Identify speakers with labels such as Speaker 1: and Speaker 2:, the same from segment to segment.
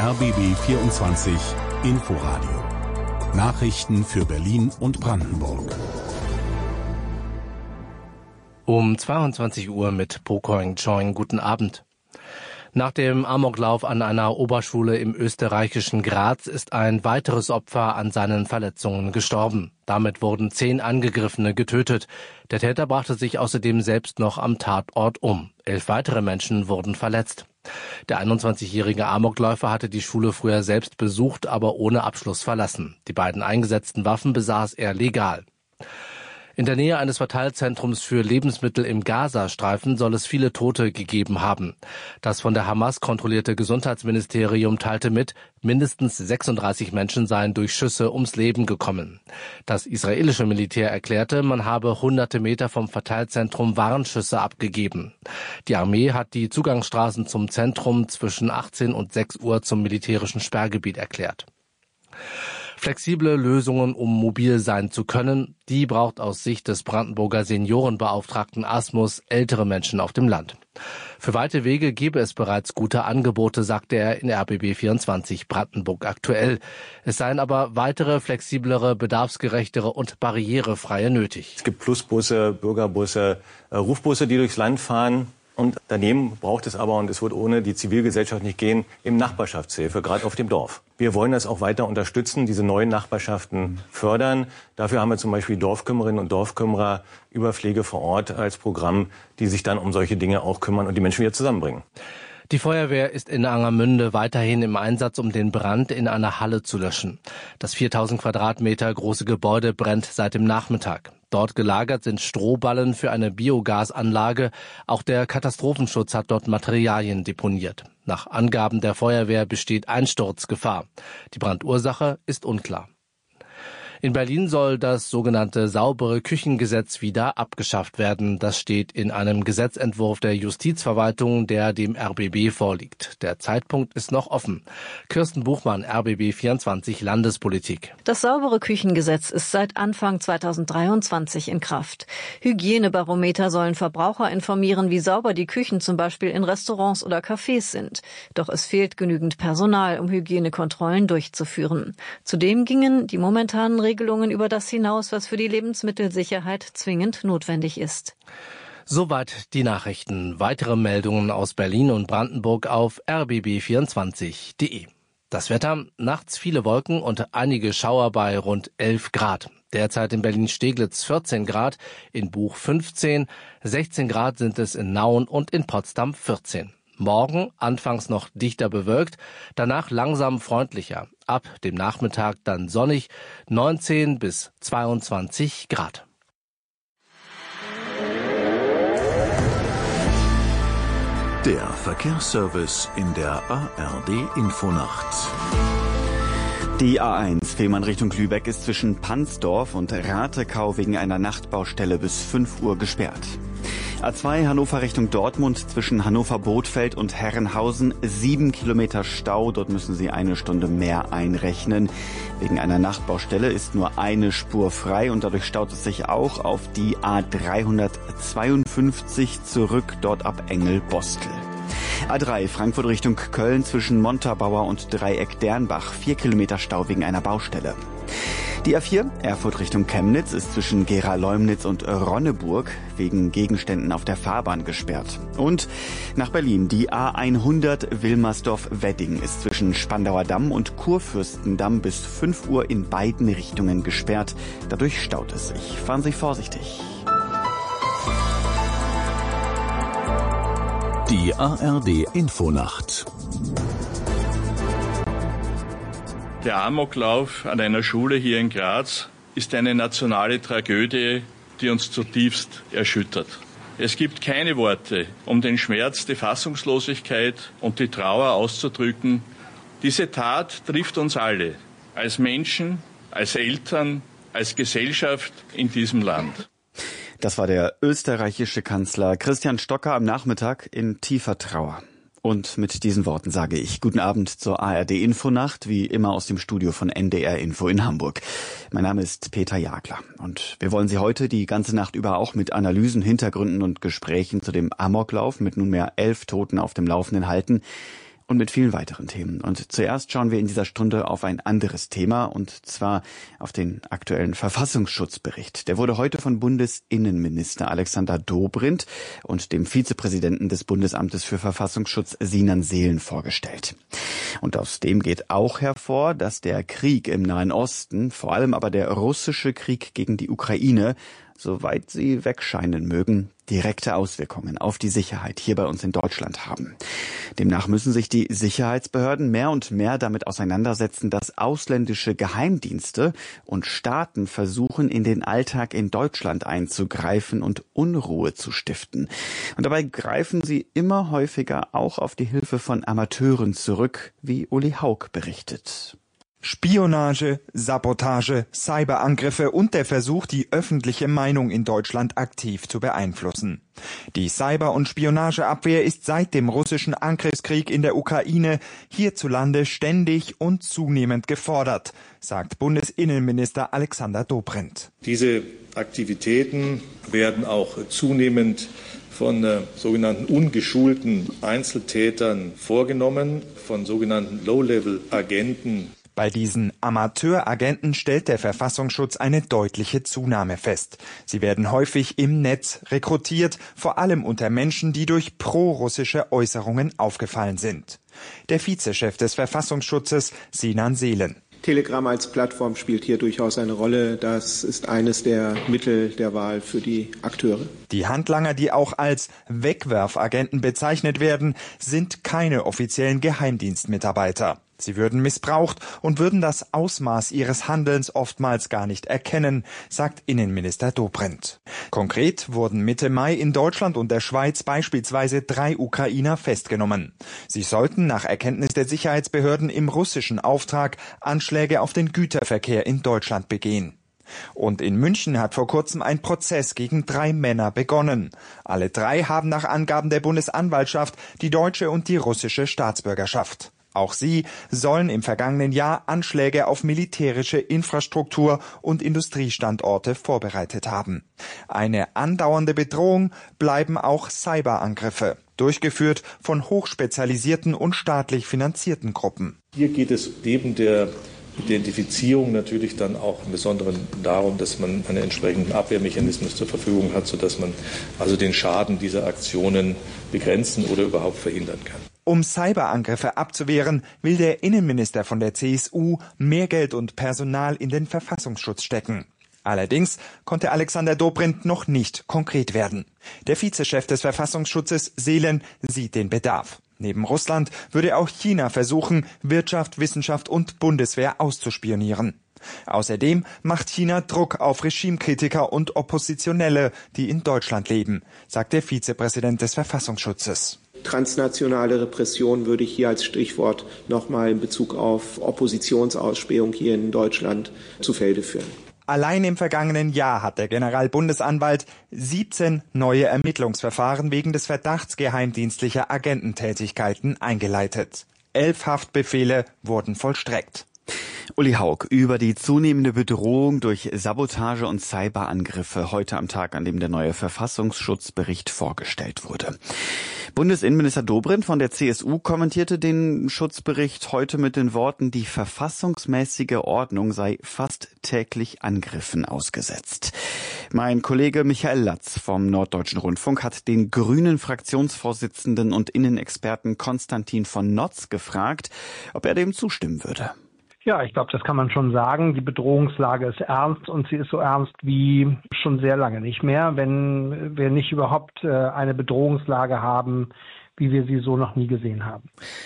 Speaker 1: RBB 24 Inforadio. Nachrichten für Berlin und Brandenburg.
Speaker 2: Um 22 Uhr mit Pokoing Choing. Guten Abend. Nach dem Amoklauf an einer Oberschule im österreichischen Graz ist ein weiteres Opfer an seinen Verletzungen gestorben. Damit wurden 10 Angegriffene getötet. Der Täter brachte sich außerdem selbst noch am Tatort um. 11 weitere Menschen wurden verletzt. Der 21-jährige Amokläufer hatte die Schule früher selbst besucht, aber ohne Abschluss verlassen. Die beiden eingesetzten Waffen besaß er legal. In der Nähe eines Verteilzentrums für Lebensmittel im Gazastreifen soll es viele Tote gegeben haben. Das von der Hamas kontrollierte Gesundheitsministerium teilte mit, mindestens 36 Menschen seien durch Schüsse ums Leben gekommen. Das israelische Militär erklärte, man habe hunderte Meter vom Verteilzentrum Warnschüsse abgegeben. Die Armee hat die Zugangsstraßen zum Zentrum zwischen 18 und 6 Uhr zum militärischen Sperrgebiet erklärt. Flexible Lösungen, um mobil sein zu können, die braucht aus Sicht des Brandenburger Seniorenbeauftragten Asmus ältere Menschen auf dem Land. Für weite Wege gebe es bereits gute Angebote, sagte er in RBB 24 Brandenburg aktuell. Es seien aber weitere, flexiblere, bedarfsgerechtere und barrierefreie nötig.
Speaker 3: Es gibt Plusbusse, Bürgerbusse, Rufbusse, die durchs Land fahren. Und daneben braucht es aber, und es wird ohne die Zivilgesellschaft nicht gehen, eben Nachbarschaftshilfe, gerade auf dem Dorf. Wir wollen das auch weiter unterstützen, diese neuen Nachbarschaften fördern. Dafür haben wir zum Beispiel Dorfkümmerinnen und Dorfkümmerer über Pflege vor Ort als Programm, die sich dann um solche Dinge auch kümmern und die Menschen wieder zusammenbringen.
Speaker 2: Die Feuerwehr ist in Angermünde weiterhin im Einsatz, um den Brand in einer Halle zu löschen. Das 4000 Quadratmeter große Gebäude brennt seit dem Nachmittag. Dort gelagert sind Strohballen für eine Biogasanlage. Auch der Katastrophenschutz hat dort Materialien deponiert. Nach Angaben der Feuerwehr besteht Einsturzgefahr. Die Brandursache ist unklar. In Berlin soll das sogenannte saubere Küchengesetz wieder abgeschafft werden. Das steht in einem Gesetzentwurf der Justizverwaltung, der dem RBB vorliegt. Der Zeitpunkt ist noch offen. Kirsten Buchmann, RBB 24 Landespolitik.
Speaker 4: Das saubere Küchengesetz ist seit Anfang 2023 in Kraft. Hygienebarometer sollen Verbraucher informieren, wie sauber die Küchen zum Beispiel in Restaurants oder Cafés sind. Doch es fehlt genügend Personal, um Hygienekontrollen durchzuführen. Zudem gingen die momentanen Regelungen über das hinaus, was für die Lebensmittelsicherheit zwingend notwendig ist.
Speaker 2: Soweit die Nachrichten. Weitere Meldungen aus Berlin und Brandenburg auf rbb24.de. Das Wetter, nachts viele Wolken und einige Schauer bei rund 11 Grad. Derzeit in Berlin-Steglitz 14 Grad, in Buch 15, 16 Grad sind es in Nauen und in Potsdam 14. Morgen anfangs noch dichter bewölkt, danach langsam freundlicher. Ab dem Nachmittag dann sonnig, 19 bis 22 Grad.
Speaker 1: Der Verkehrsservice in der ARD Infonacht.
Speaker 5: Die A1 Fehmarn Richtung Lübeck ist zwischen Pansdorf und Ratekau wegen einer Nachtbaustelle bis 5 Uhr gesperrt. A2 Hannover Richtung Dortmund zwischen Hannover-Bothfeld und Herrenhausen 7 Kilometer Stau. Dort müssen Sie 1 Stunde mehr einrechnen. Wegen einer Nachtbaustelle ist nur eine Spur frei und dadurch staut es sich auch auf die A352 zurück, dort ab Engel-Bostel. A3 Frankfurt Richtung Köln zwischen Montabaur und Dreieck Dernbach 4 Kilometer Stau wegen einer Baustelle. Die A4 Erfurt Richtung Chemnitz ist zwischen Gera-Leumnitz und Ronneburg wegen Gegenständen auf der Fahrbahn gesperrt. Und nach Berlin die A100 Wilmersdorf-Wedding ist zwischen Spandauer Damm und Kurfürstendamm bis 5 Uhr in beiden Richtungen gesperrt. Dadurch staut es sich. Fahren Sie vorsichtig.
Speaker 1: Die ARD Infonacht.
Speaker 6: Der Amoklauf an einer Schule hier in Graz ist eine nationale Tragödie, die uns zutiefst erschüttert. Es gibt keine Worte, um den Schmerz, die Fassungslosigkeit und die Trauer auszudrücken. Diese Tat trifft uns alle, als Menschen, als Eltern, als Gesellschaft in diesem Land.
Speaker 5: Das war der österreichische Kanzler Christian Stocker am Nachmittag in tiefer Trauer. Und mit diesen Worten sage ich guten Abend zur ARD Infonacht, wie immer aus dem Studio von NDR Info in Hamburg. Mein Name ist Peter Jagler und wir wollen Sie heute die ganze Nacht über auch mit Analysen, Hintergründen und Gesprächen zu dem Amoklauf mit nunmehr 11 Toten auf dem Laufenden halten. und mit vielen weiteren Themen. Und zuerst schauen wir in dieser Stunde auf ein anderes Thema, und zwar auf den aktuellen Verfassungsschutzbericht. Der wurde heute von Bundesinnenminister Alexander Dobrindt und dem Vizepräsidenten des Bundesamtes für Verfassungsschutz Sinan Seelen vorgestellt. Und aus dem geht auch hervor, dass der Krieg im Nahen Osten, vor allem aber der russische Krieg gegen die Ukraine, soweit sie wegscheinen mögen, direkte Auswirkungen auf die Sicherheit hier bei uns in Deutschland haben. Demnach müssen sich die Sicherheitsbehörden mehr und mehr damit auseinandersetzen, dass ausländische Geheimdienste und Staaten versuchen, in den Alltag in Deutschland einzugreifen und Unruhe zu stiften. Und dabei greifen sie immer häufiger auch auf die Hilfe von Amateuren zurück, wie Uli Haug berichtet.
Speaker 7: Spionage, Sabotage, Cyberangriffe und der Versuch, die öffentliche Meinung in Deutschland aktiv zu beeinflussen. Die Cyber- und Spionageabwehr ist seit dem russischen Angriffskrieg in der Ukraine hierzulande ständig und zunehmend gefordert, sagt Bundesinnenminister Alexander Dobrindt.
Speaker 8: Diese Aktivitäten werden auch zunehmend von sogenannten ungeschulten Einzeltätern vorgenommen, von sogenannten Low-Level-Agenten.
Speaker 7: Bei diesen Amateuragenten stellt der Verfassungsschutz eine deutliche Zunahme fest. Sie werden häufig im Netz rekrutiert, vor allem unter Menschen, die durch pro-russische Äußerungen aufgefallen sind. Der Vizechef des Verfassungsschutzes, Sinan Seelen.
Speaker 9: Telegram als Plattform spielt hier durchaus eine Rolle. Das ist eines der Mittel der Wahl für die Akteure.
Speaker 7: Die Handlanger, die auch als Wegwerfagenten bezeichnet werden, sind keine offiziellen Geheimdienstmitarbeiter. Sie würden missbraucht und würden das Ausmaß ihres Handelns oftmals gar nicht erkennen, sagt Innenminister Dobrindt. Konkret wurden Mitte Mai in Deutschland und der Schweiz beispielsweise 3 Ukrainer festgenommen. Sie sollten nach Erkenntnis der Sicherheitsbehörden im russischen Auftrag Anschläge auf den Güterverkehr in Deutschland begehen. Und in München hat vor kurzem ein Prozess gegen 3 Männer begonnen. Alle 3 haben nach Angaben der Bundesanwaltschaft die deutsche und die russische Staatsbürgerschaft. Auch sie sollen im vergangenen Jahr Anschläge auf militärische Infrastruktur und Industriestandorte vorbereitet haben. Eine andauernde Bedrohung bleiben auch Cyberangriffe, durchgeführt von hochspezialisierten und staatlich finanzierten Gruppen.
Speaker 8: Hier geht es neben der Identifizierung natürlich dann auch im Besonderen darum, dass man einen entsprechenden Abwehrmechanismus zur Verfügung hat, sodass man also den Schaden dieser Aktionen begrenzen oder überhaupt verhindern kann.
Speaker 7: Um Cyberangriffe abzuwehren, will der Innenminister von der CSU mehr Geld und Personal in den Verfassungsschutz stecken. Allerdings konnte Alexander Dobrindt noch nicht konkret werden. Der Vizechef des Verfassungsschutzes Seelen sieht den Bedarf. Neben Russland würde auch China versuchen, Wirtschaft, Wissenschaft und Bundeswehr auszuspionieren. Außerdem macht China Druck auf Regimekritiker und Oppositionelle, die in Deutschland leben, sagt der Vizepräsident des Verfassungsschutzes.
Speaker 9: Transnationale Repression würde ich hier als Stichwort nochmal in Bezug auf Oppositionsausspähung hier in Deutschland zu Felde führen.
Speaker 7: Allein im vergangenen Jahr hat der Generalbundesanwalt 17 neue Ermittlungsverfahren wegen des Verdachts geheimdienstlicher Agententätigkeiten eingeleitet. 11 Haftbefehle wurden vollstreckt.
Speaker 5: Uli Haug über die zunehmende Bedrohung durch Sabotage und Cyberangriffe heute am Tag, an dem der neue Verfassungsschutzbericht vorgestellt wurde. Bundesinnenminister Dobrindt von der CSU kommentierte den Schutzbericht heute mit den Worten, die verfassungsmäßige Ordnung sei fast täglich Angriffen ausgesetzt. Mein Kollege Michael Latz vom Norddeutschen Rundfunk hat den grünen Fraktionsvorsitzenden und Innenexperten Konstantin von Notz gefragt, ob er dem zustimmen würde.
Speaker 10: Ja, ich glaube, das kann man schon sagen. Die Bedrohungslage ist ernst und sie ist so ernst wie schon sehr lange nicht mehr, wenn wir nicht überhaupt eine Bedrohungslage haben, wie wir sie so noch nie gesehen haben.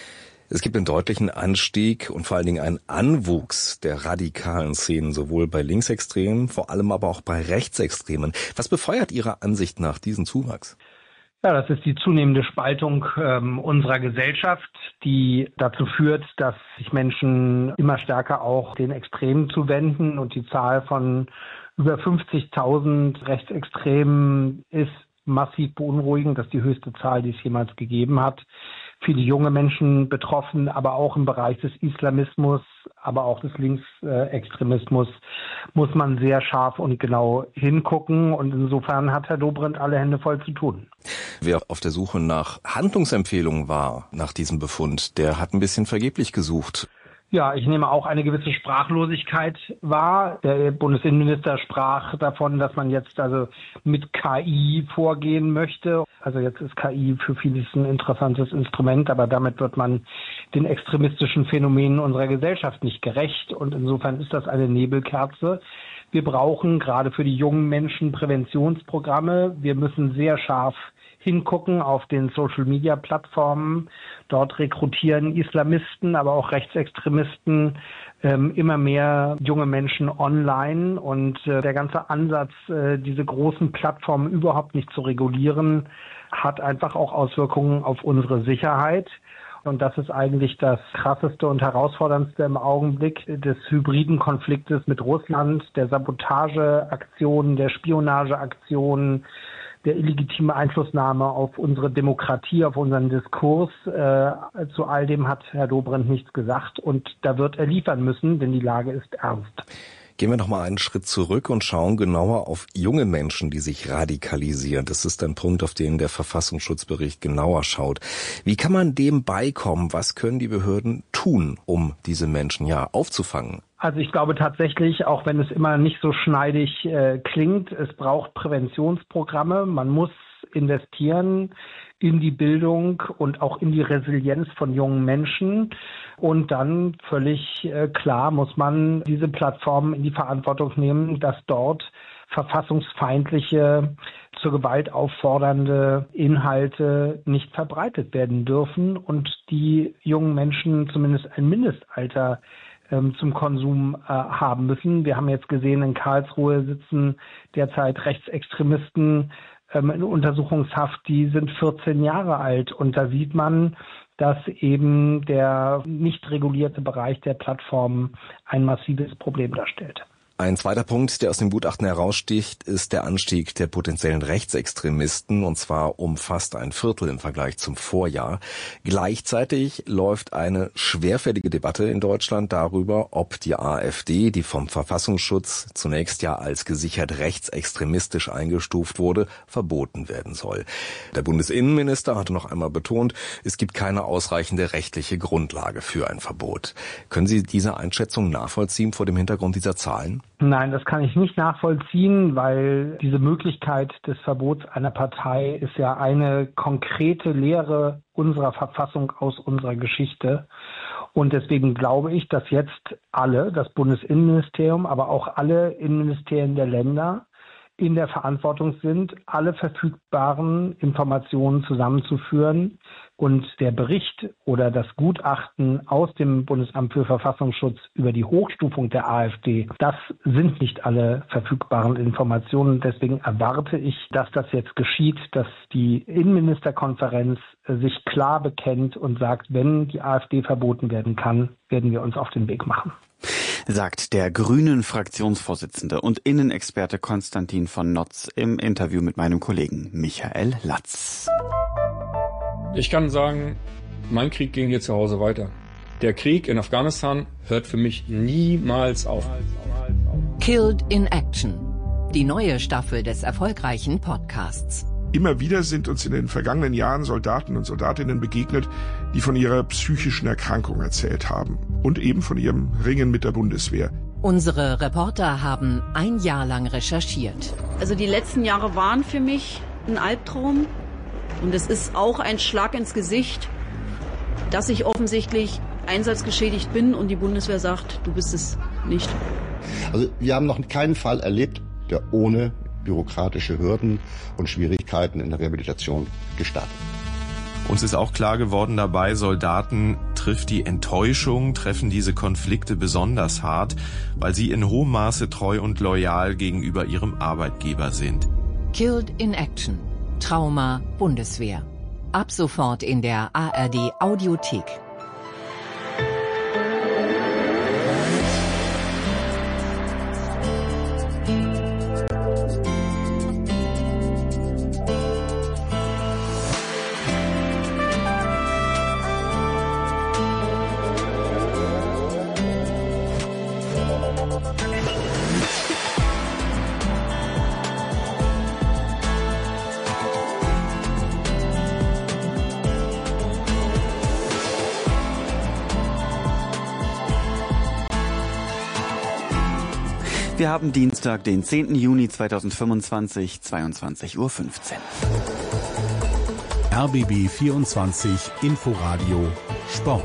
Speaker 11: Es gibt einen deutlichen Anstieg und vor allen Dingen einen Anwuchs der radikalen Szenen, sowohl bei Linksextremen, vor allem aber auch bei Rechtsextremen. Was befeuert Ihrer Ansicht nach diesen Zuwachs?
Speaker 10: Ja, das ist die zunehmende Spaltung unserer Gesellschaft, die dazu führt, dass sich Menschen immer stärker auch den Extremen zuwenden und die Zahl von über 50.000 Rechtsextremen ist massiv beunruhigend. Das ist die höchste Zahl, die es jemals gegeben hat. viele junge Menschen betroffen, aber auch im Bereich des Islamismus, aber auch des Linksextremismus muss man sehr scharf und genau hingucken. Und insofern hat Herr Dobrindt alle Hände voll zu tun.
Speaker 11: Wer auf der Suche nach Handlungsempfehlungen war nach diesem Befund, der hat ein bisschen vergeblich gesucht.
Speaker 10: Ja, ich nehme auch eine gewisse Sprachlosigkeit wahr. Der Bundesinnenminister sprach davon, dass man jetzt also mit KI vorgehen möchte. Also jetzt ist KI für vieles ein interessantes Instrument, aber damit wird man den extremistischen Phänomenen unserer Gesellschaft nicht gerecht. Und insofern ist das eine Nebelkerze. Wir brauchen gerade für die jungen Menschen Präventionsprogramme. Wir müssen sehr scharf hingucken auf den Social-Media-Plattformen. Dort rekrutieren Islamisten, aber auch Rechtsextremisten immer mehr junge Menschen online. Und der ganze Ansatz, diese großen Plattformen überhaupt nicht zu regulieren, hat einfach auch Auswirkungen auf unsere Sicherheit. Und das ist eigentlich das Krasseste und Herausforderndste im Augenblick des hybriden Konfliktes mit Russland, der Sabotageaktionen, der Spionageaktionen, der illegitime Einflussnahme auf unsere Demokratie, auf unseren Diskurs. Zu all dem hat Herr Dobrindt nichts gesagt und da wird er liefern müssen, denn die Lage ist ernst.
Speaker 11: Gehen wir noch mal einen Schritt zurück und schauen genauer auf junge Menschen, die sich radikalisieren. Das ist ein Punkt, auf den der Verfassungsschutzbericht genauer schaut. Wie kann man dem beikommen? Was können die Behörden tun, um diese Menschen aufzufangen?
Speaker 10: Also ich glaube tatsächlich, auch wenn es immer nicht so schneidig klingt, es braucht Präventionsprogramme. Man muss investieren in die Bildung und auch in die Resilienz von jungen Menschen. Und dann völlig klar muss man diese Plattformen in die Verantwortung nehmen, dass dort verfassungsfeindliche, zur Gewalt auffordernde Inhalte nicht verbreitet werden dürfen und die jungen Menschen zumindest ein Mindestalter zum Konsum haben müssen. Wir haben jetzt gesehen, in Karlsruhe sitzen derzeit Rechtsextremisten in Untersuchungshaft, die sind 14 Jahre alt. Und da sieht man, dass eben der nicht regulierte Bereich der Plattformen ein massives Problem darstellt.
Speaker 11: Ein zweiter Punkt, der aus dem Gutachten heraussticht, ist der Anstieg der potenziellen Rechtsextremisten, und zwar um fast ein Viertel im Vergleich zum Vorjahr. Gleichzeitig läuft eine schwerfällige Debatte in Deutschland darüber, ob die AfD, die vom Verfassungsschutz zunächst ja als gesichert rechtsextremistisch eingestuft wurde, verboten werden soll. Der Bundesinnenminister hatte noch einmal betont, es gibt keine ausreichende rechtliche Grundlage für ein Verbot. Können Sie diese Einschätzung nachvollziehen vor dem Hintergrund dieser Zahlen?
Speaker 10: Nein, das kann ich nicht nachvollziehen, weil diese Möglichkeit des Verbots einer Partei ist ja eine konkrete Lehre unserer Verfassung aus unserer Geschichte. Und deswegen glaube ich, dass jetzt alle, das Bundesinnenministerium, aber auch alle Innenministerien der Länder in der Verantwortung sind, alle verfügbaren Informationen zusammenzuführen. Und der Bericht oder das Gutachten aus dem Bundesamt für Verfassungsschutz über die Hochstufung der AfD, das sind nicht alle verfügbaren Informationen. Deswegen erwarte ich, dass das jetzt geschieht, dass die Innenministerkonferenz sich klar bekennt und sagt, wenn die AfD verboten werden kann, werden wir uns auf den Weg machen.
Speaker 5: Sagt der Grünen-Fraktionsvorsitzende und Innenexperte Konstantin von Notz im Interview mit meinem Kollegen Michael Latz.
Speaker 12: Ich kann sagen, mein Krieg ging hier zu Hause weiter. Der Krieg in Afghanistan hört für mich niemals auf.
Speaker 13: Killed in Action. Die neue Staffel des erfolgreichen Podcasts.
Speaker 14: Immer wieder sind uns in den vergangenen Jahren Soldaten und Soldatinnen begegnet, die von ihrer psychischen Erkrankung erzählt haben und eben von ihrem Ringen mit der Bundeswehr.
Speaker 13: Unsere Reporter haben ein Jahr lang recherchiert.
Speaker 15: Also die letzten Jahre waren für mich ein Albtraum und es ist auch ein Schlag ins Gesicht, dass ich offensichtlich einsatzgeschädigt bin und die Bundeswehr sagt, du bist es nicht.
Speaker 16: Also wir haben noch keinen Fall erlebt, der ohne bürokratische Hürden und Schwierigkeiten in der Rehabilitation gestartet.
Speaker 17: Uns ist auch klar geworden dabei, Soldaten trifft die Enttäuschung, treffen diese Konflikte besonders hart, weil sie in hohem Maße treu und loyal gegenüber ihrem Arbeitgeber sind.
Speaker 13: Killed in Action. Trauma Bundeswehr. Ab sofort in der ARD Audiothek.
Speaker 5: Wir haben Dienstag, den 10. Juni 2025, 22:15 Uhr.
Speaker 1: RBB 24 Inforadio Sport.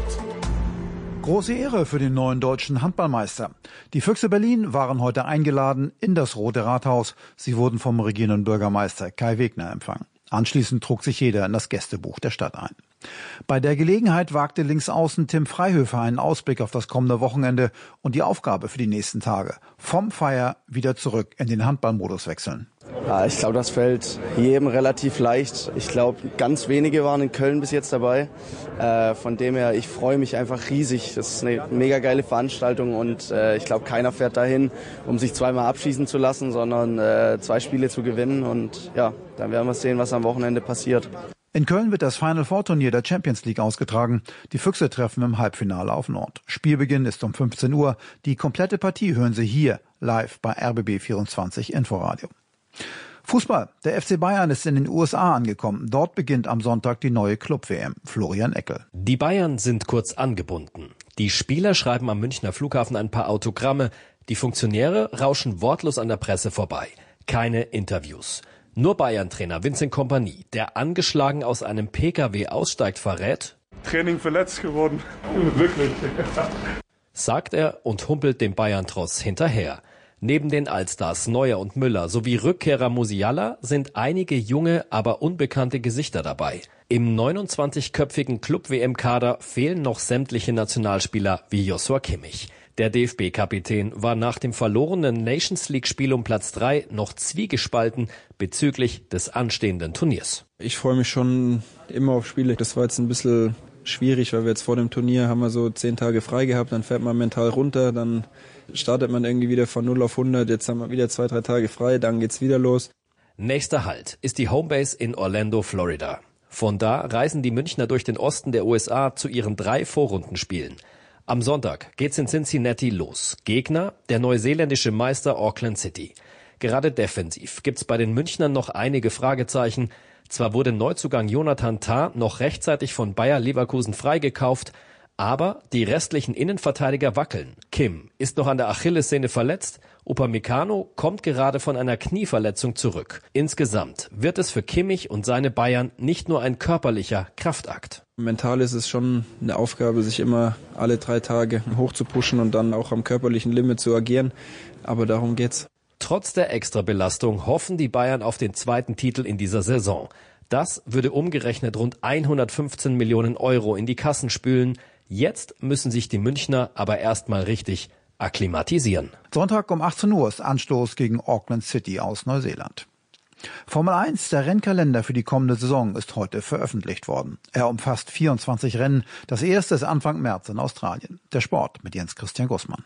Speaker 18: Große Ehre für den neuen deutschen Handballmeister. Die Füchse Berlin waren heute eingeladen in das Rote Rathaus. Sie wurden vom regierenden Bürgermeister Kai Wegner empfangen. Anschließend trug sich jeder in das Gästebuch der Stadt ein. Bei der Gelegenheit wagte Linksaußen Tim Freihöfer einen Ausblick auf das kommende Wochenende und die Aufgabe für die nächsten Tage. Vom Feier wieder zurück in den Handballmodus wechseln.
Speaker 19: Ja, ich glaube, das fällt jedem relativ leicht. Ich glaube, ganz wenige waren in Köln bis jetzt dabei. Von dem her, ich freue mich einfach riesig. Das ist eine mega geile Veranstaltung und ich glaube, keiner fährt dahin, um sich zweimal abschießen zu lassen, sondern 2 Spiele zu gewinnen. Und ja, dann werden wir sehen, was am Wochenende passiert.
Speaker 18: In Köln wird das Final Four Turnier der Champions League ausgetragen. Die Füchse treffen im Halbfinale auf Nord. Spielbeginn ist um 15 Uhr. Die komplette Partie hören Sie hier live bei RBB 24 Inforadio. Fußball. Der FC Bayern ist in den USA angekommen. Dort beginnt am Sonntag die neue Club-WM. Florian Eckel.
Speaker 20: Die Bayern sind kurz angebunden. Die Spieler schreiben am Münchner Flughafen ein paar Autogramme. Die Funktionäre rauschen wortlos an der Presse vorbei. Keine Interviews. Nur Bayern-Trainer Vincent Kompany, der angeschlagen aus einem PKW aussteigt, verrät:
Speaker 21: Training verletzt geworden. Wirklich.
Speaker 20: Sagt er und humpelt dem Bayern-Tross hinterher. Neben den Allstars Neuer und Müller sowie Rückkehrer Musiala sind einige junge, aber unbekannte Gesichter dabei. Im 29-köpfigen Club-WM-Kader fehlen noch sämtliche Nationalspieler wie Joshua Kimmich. Der DFB-Kapitän war nach dem verlorenen Nations-League-Spiel um Platz 3 noch zwiegespalten bezüglich des anstehenden Turniers.
Speaker 22: Ich freue mich schon immer auf Spiele. Das war jetzt ein bisschen schwierig, weil wir jetzt vor dem Turnier haben wir so 10 Tage frei gehabt, dann fährt man mental runter, dann startet man irgendwie wieder von 0 auf 100, jetzt haben wir wieder 2-3 Tage frei, dann geht's wieder los.
Speaker 20: Nächster Halt ist die Homebase in Orlando, Florida. Von da reisen die Münchner durch den Osten der USA zu ihren 3 Vorrundenspielen. Am Sonntag geht's in Cincinnati los. Gegner der neuseeländische Meister Auckland City. Gerade defensiv gibt's bei den Münchnern noch einige Fragezeichen. Zwar wurde Neuzugang Jonathan Tah noch rechtzeitig von Bayer Leverkusen freigekauft, aber die restlichen Innenverteidiger wackeln. Kim ist noch an der Achillessehne verletzt. Upamecano kommt gerade von einer Knieverletzung zurück. Insgesamt wird es für Kimmich und seine Bayern nicht nur ein körperlicher Kraftakt.
Speaker 22: Mental ist es schon eine Aufgabe, sich immer alle 3 Tage hoch zu pushen und dann auch am körperlichen Limit zu agieren. Aber darum geht's.
Speaker 20: Trotz der Extrabelastung hoffen die Bayern auf den 2. Titel in dieser Saison. Das würde umgerechnet rund 115 Millionen Euro in die Kassen spülen. Jetzt müssen sich die Münchner aber erstmal richtig akklimatisieren.
Speaker 18: Sonntag um 18 Uhr ist Anstoß gegen Auckland City aus Neuseeland. Formel 1, der Rennkalender für die kommende Saison, ist heute veröffentlicht worden. Er umfasst 24 Rennen. Das erste ist Anfang März in Australien. Der Sport mit Jens Christian Gussmann.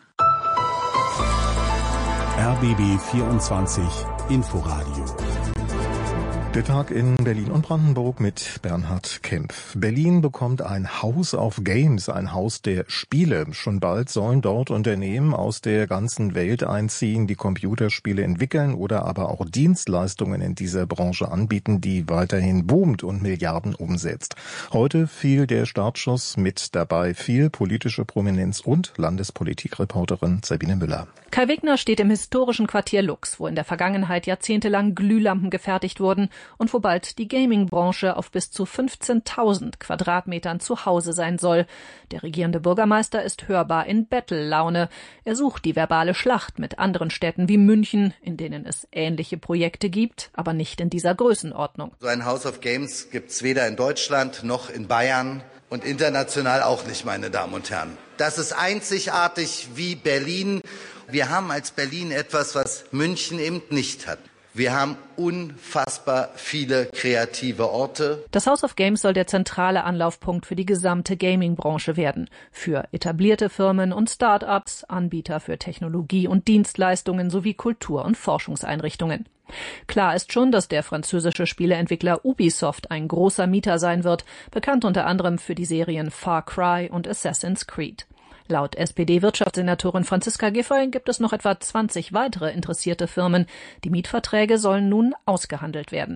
Speaker 1: RBB 24 Inforadio.
Speaker 23: Der Tag in Berlin und Brandenburg mit Bernhard Kempf. Berlin bekommt ein House of Games, ein Haus der Spiele. Schon bald sollen dort Unternehmen aus der ganzen Welt einziehen, die Computerspiele entwickeln oder aber auch Dienstleistungen in dieser Branche anbieten, die weiterhin boomt und Milliarden umsetzt. Heute fiel der Startschuss, mit dabei viel politische Prominenz und Landespolitikreporterin Sabine Müller.
Speaker 24: Kai Wegner steht im historischen Quartier Lux, wo in der Vergangenheit jahrzehntelang Glühlampen gefertigt wurden und wo bald die Gaming-Branche auf bis zu 15.000 Quadratmetern zu Hause sein soll. Der regierende Bürgermeister ist hörbar in Bettellaune. Er sucht die verbale Schlacht mit anderen Städten wie München, in denen es ähnliche Projekte gibt, aber nicht in dieser Größenordnung.
Speaker 25: So ein House of Games gibt's weder in Deutschland noch in Bayern und international auch nicht, meine Damen und Herren. Das ist einzigartig wie Berlin. Wir haben als Berlin etwas, was München eben nicht hat. Wir haben unfassbar viele kreative Orte.
Speaker 24: Das House of Games soll der zentrale Anlaufpunkt für die gesamte Gaming-Branche werden. Für etablierte Firmen und Start-ups, Anbieter für Technologie und Dienstleistungen sowie Kultur- und Forschungseinrichtungen. Klar ist schon, dass der französische Spieleentwickler Ubisoft ein großer Mieter sein wird, bekannt unter anderem für die Serien Far Cry und Assassin's Creed. Laut SPD-Wirtschaftssenatorin Franziska Giffey gibt es noch etwa 20 weitere interessierte Firmen. Die Mietverträge sollen nun ausgehandelt werden.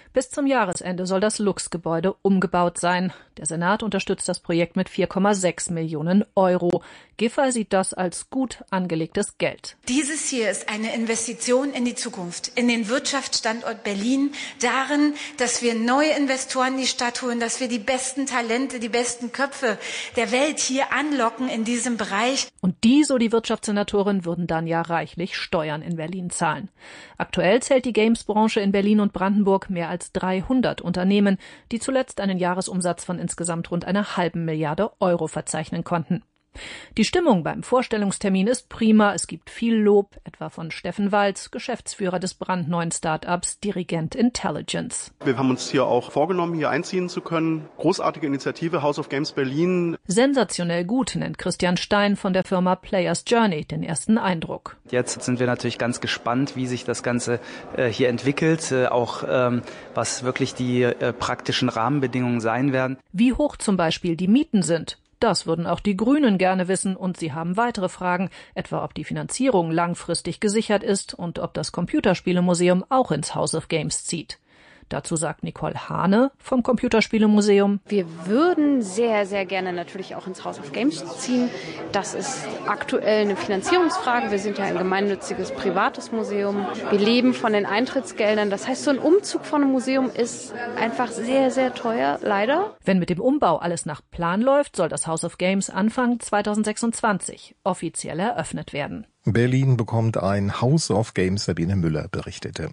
Speaker 24: Bis zum Jahresende soll das Lux-Gebäude umgebaut sein. Der Senat unterstützt das Projekt mit 4,6 Millionen Euro. Giffey sieht das als gut angelegtes Geld.
Speaker 2: Dieses hier ist eine Investition in die Zukunft, in den Wirtschaftsstandort Berlin, darin, dass wir neue Investoren in die Stadt holen, dass wir die besten Talente, die besten Köpfe der Welt hier anlocken in diesem Bereich.
Speaker 24: Und die, so die Wirtschaftssenatorin, würden dann ja reichlich Steuern in Berlin zahlen. Aktuell zählt die Games-Branche in Berlin und Brandenburg mehr als 300 Unternehmen, die zuletzt einen Jahresumsatz von insgesamt rund 1,5 Milliarde Euro verzeichnen konnten. Die Stimmung beim Vorstellungstermin ist prima. Es gibt viel Lob, etwa von Steffen Walz, Geschäftsführer des brandneuen Start-ups Dirigent Intelligence.
Speaker 3: Wir haben uns hier auch vorgenommen, hier einziehen zu können. Großartige Initiative, House of Games Berlin.
Speaker 24: Sensationell gut, nennt Christian Stein von der Firma Players Journey den ersten Eindruck.
Speaker 4: Jetzt sind wir natürlich ganz gespannt, wie sich das Ganze hier entwickelt, auch was wirklich die praktischen Rahmenbedingungen sein werden.
Speaker 24: Wie hoch zum Beispiel die Mieten sind. Das würden auch die Grünen gerne wissen, und sie haben weitere Fragen, etwa ob die Finanzierung langfristig gesichert ist und ob das Computerspielemuseum auch ins House of Games zieht. Dazu sagt Nicole Hane vom Computerspielemuseum:
Speaker 6: Wir würden sehr, sehr gerne natürlich auch ins House of Games ziehen. Das ist aktuell eine Finanzierungsfrage. Wir sind ja ein gemeinnütziges, privates Museum. Wir leben von den Eintrittsgeldern. Das heißt, so ein Umzug von einem Museum ist einfach sehr, sehr teuer, leider.
Speaker 24: Wenn mit dem Umbau alles nach Plan läuft, soll das House of Games Anfang 2026 offiziell eröffnet werden.
Speaker 23: Berlin bekommt ein House of Games, Sabine Müller berichtete.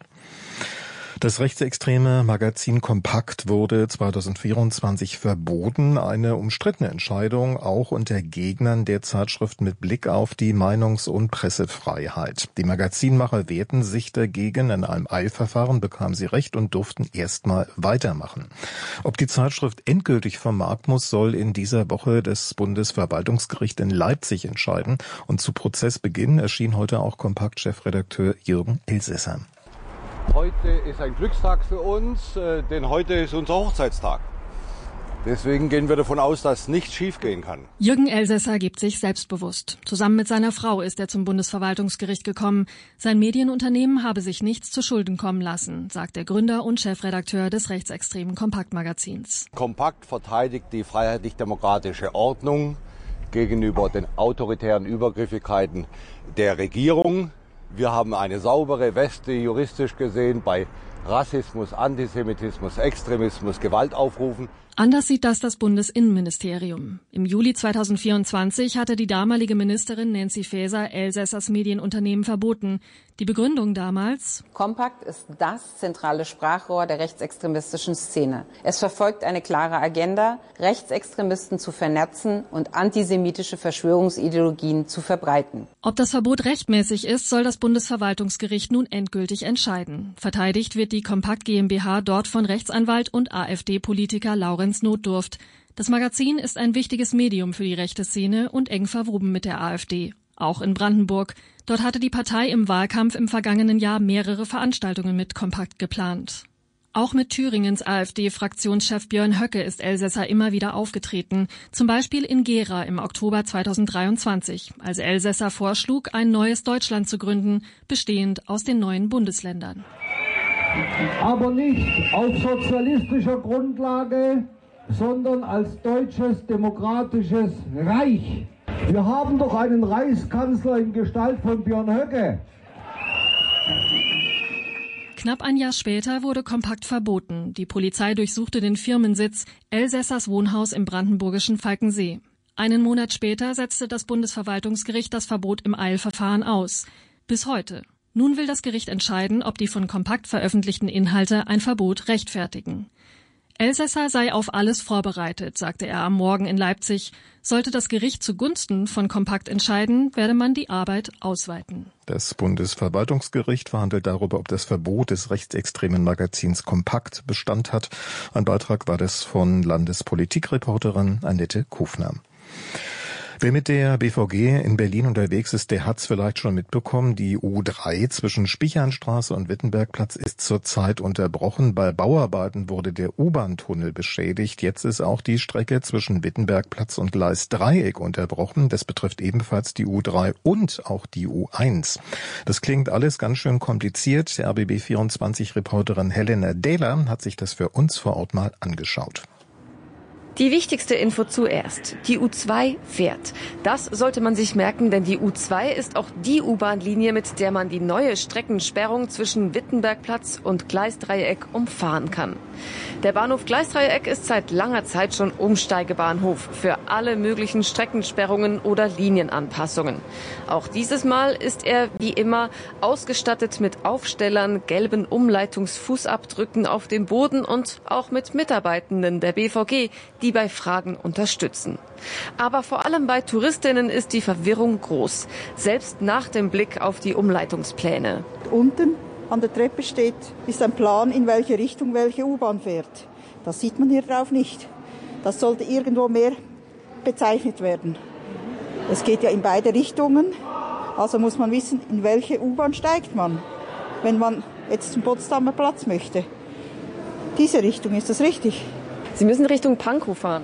Speaker 23: Das rechtsextreme Magazin Kompakt wurde 2024 verboten. Eine umstrittene Entscheidung, auch unter Gegnern der Zeitschrift mit Blick auf die Meinungs- und Pressefreiheit. Die Magazinmacher wehrten sich dagegen. In einem Eilverfahren bekamen sie Recht und durften erstmal weitermachen. Ob die Zeitschrift endgültig vom Markt muss, soll in dieser Woche das Bundesverwaltungsgericht in Leipzig entscheiden. Und zu Prozessbeginn erschien heute auch Kompakt-Chefredakteur Jürgen Elsässer.
Speaker 8: Heute ist ein Glückstag für uns, denn heute ist unser Hochzeitstag. Deswegen gehen wir davon aus, dass nichts schiefgehen kann.
Speaker 26: Jürgen Elsässer gibt sich selbstbewusst. Zusammen mit seiner Frau ist er zum Bundesverwaltungsgericht gekommen. Sein Medienunternehmen habe sich nichts zu Schulden kommen lassen, sagt der Gründer und Chefredakteur des rechtsextremen Kompakt-Magazins.
Speaker 8: Kompakt verteidigt die freiheitlich-demokratische Ordnung gegenüber den autoritären Übergriffigkeiten der Regierung. Wir haben eine saubere Weste juristisch gesehen bei Rassismus, Antisemitismus, Extremismus, Gewaltaufrufen.
Speaker 26: Anders sieht das Bundesinnenministerium. Im Juli 2024 hatte die damalige Ministerin Nancy Faeser Elsässers Medienunternehmen verboten. Die Begründung damals:
Speaker 27: Kompakt ist das zentrale Sprachrohr der rechtsextremistischen Szene. Es verfolgt eine klare Agenda, Rechtsextremisten zu vernetzen und antisemitische Verschwörungsideologien zu verbreiten.
Speaker 26: Ob das Verbot rechtmäßig ist, soll das Bundesverwaltungsgericht nun endgültig entscheiden. Verteidigt wird die Kompakt GmbH dort von Rechtsanwalt und AfD-Politiker Laurenz Notdurft. Das Magazin ist ein wichtiges Medium für die rechte Szene und eng verwoben mit der AfD. Auch in Brandenburg. Dort hatte die Partei im Wahlkampf im vergangenen Jahr mehrere Veranstaltungen mit Kompakt geplant. Auch mit Thüringens AfD-Fraktionschef Björn Höcke ist Elsässer immer wieder aufgetreten. Zum Beispiel in Gera im Oktober 2023, als Elsässer vorschlug, ein neues Deutschland zu gründen, bestehend aus den neuen Bundesländern.
Speaker 28: Aber nicht auf sozialistischer Grundlage, sondern als deutsches demokratisches Reich. Wir haben doch einen Reichskanzler in Gestalt von Björn Höcke.
Speaker 26: Knapp ein Jahr später wurde Kompakt verboten. Die Polizei durchsuchte den Firmensitz, Elsässers Wohnhaus im brandenburgischen Falkensee. Einen Monat später setzte das Bundesverwaltungsgericht das Verbot im Eilverfahren aus. Bis heute. Nun will das Gericht entscheiden, ob die von Kompakt veröffentlichten Inhalte ein Verbot rechtfertigen. Elsässer sei auf alles vorbereitet, sagte er am Morgen in Leipzig. Sollte das Gericht zugunsten von Kompakt entscheiden, werde man die Arbeit ausweiten.
Speaker 23: Das Bundesverwaltungsgericht verhandelt darüber, ob das Verbot des rechtsextremen Magazins Kompakt Bestand hat. Ein Beitrag war das von Landespolitikreporterin Annette Kufner. Wer mit der BVG in Berlin unterwegs ist, der hat's vielleicht schon mitbekommen. Die U3 zwischen Spichernstraße und Wittenbergplatz ist zurzeit unterbrochen. Bei Bauarbeiten wurde der U-Bahn-Tunnel beschädigt. Jetzt ist auch die Strecke zwischen Wittenbergplatz und Gleis Dreieck unterbrochen. Das betrifft ebenfalls die U3 und auch die U1. Das klingt alles ganz schön kompliziert. RBB24-Reporterin Helena Dehler hat sich das für uns vor Ort mal angeschaut.
Speaker 7: Die wichtigste Info zuerst. Die U2 fährt. Das sollte man sich merken, denn die U2 ist auch die U-Bahn-Linie, mit der man die neue Streckensperrung zwischen Wittenbergplatz und Gleisdreieck umfahren kann. Der Bahnhof Gleisdreieck ist seit langer Zeit schon Umsteigebahnhof für alle möglichen Streckensperrungen oder Linienanpassungen. Auch dieses Mal ist er wie immer ausgestattet mit Aufstellern, gelben Umleitungsfußabdrücken auf dem Boden und auch mit Mitarbeitenden der BVG, die bei Fragen unterstützen. Aber vor allem bei Touristinnen ist die Verwirrung groß, selbst nach dem Blick auf die Umleitungspläne.
Speaker 9: Unten an der Treppe ist ein Plan, in welche Richtung welche U-Bahn fährt. Das sieht man hier drauf nicht. Das sollte irgendwo mehr bezeichnet werden. Es geht ja in beide Richtungen, also muss man wissen, in welche U-Bahn steigt man, wenn man jetzt zum Potsdamer Platz möchte. Diese Richtung, ist das richtig?
Speaker 7: Sie müssen Richtung Pankow fahren.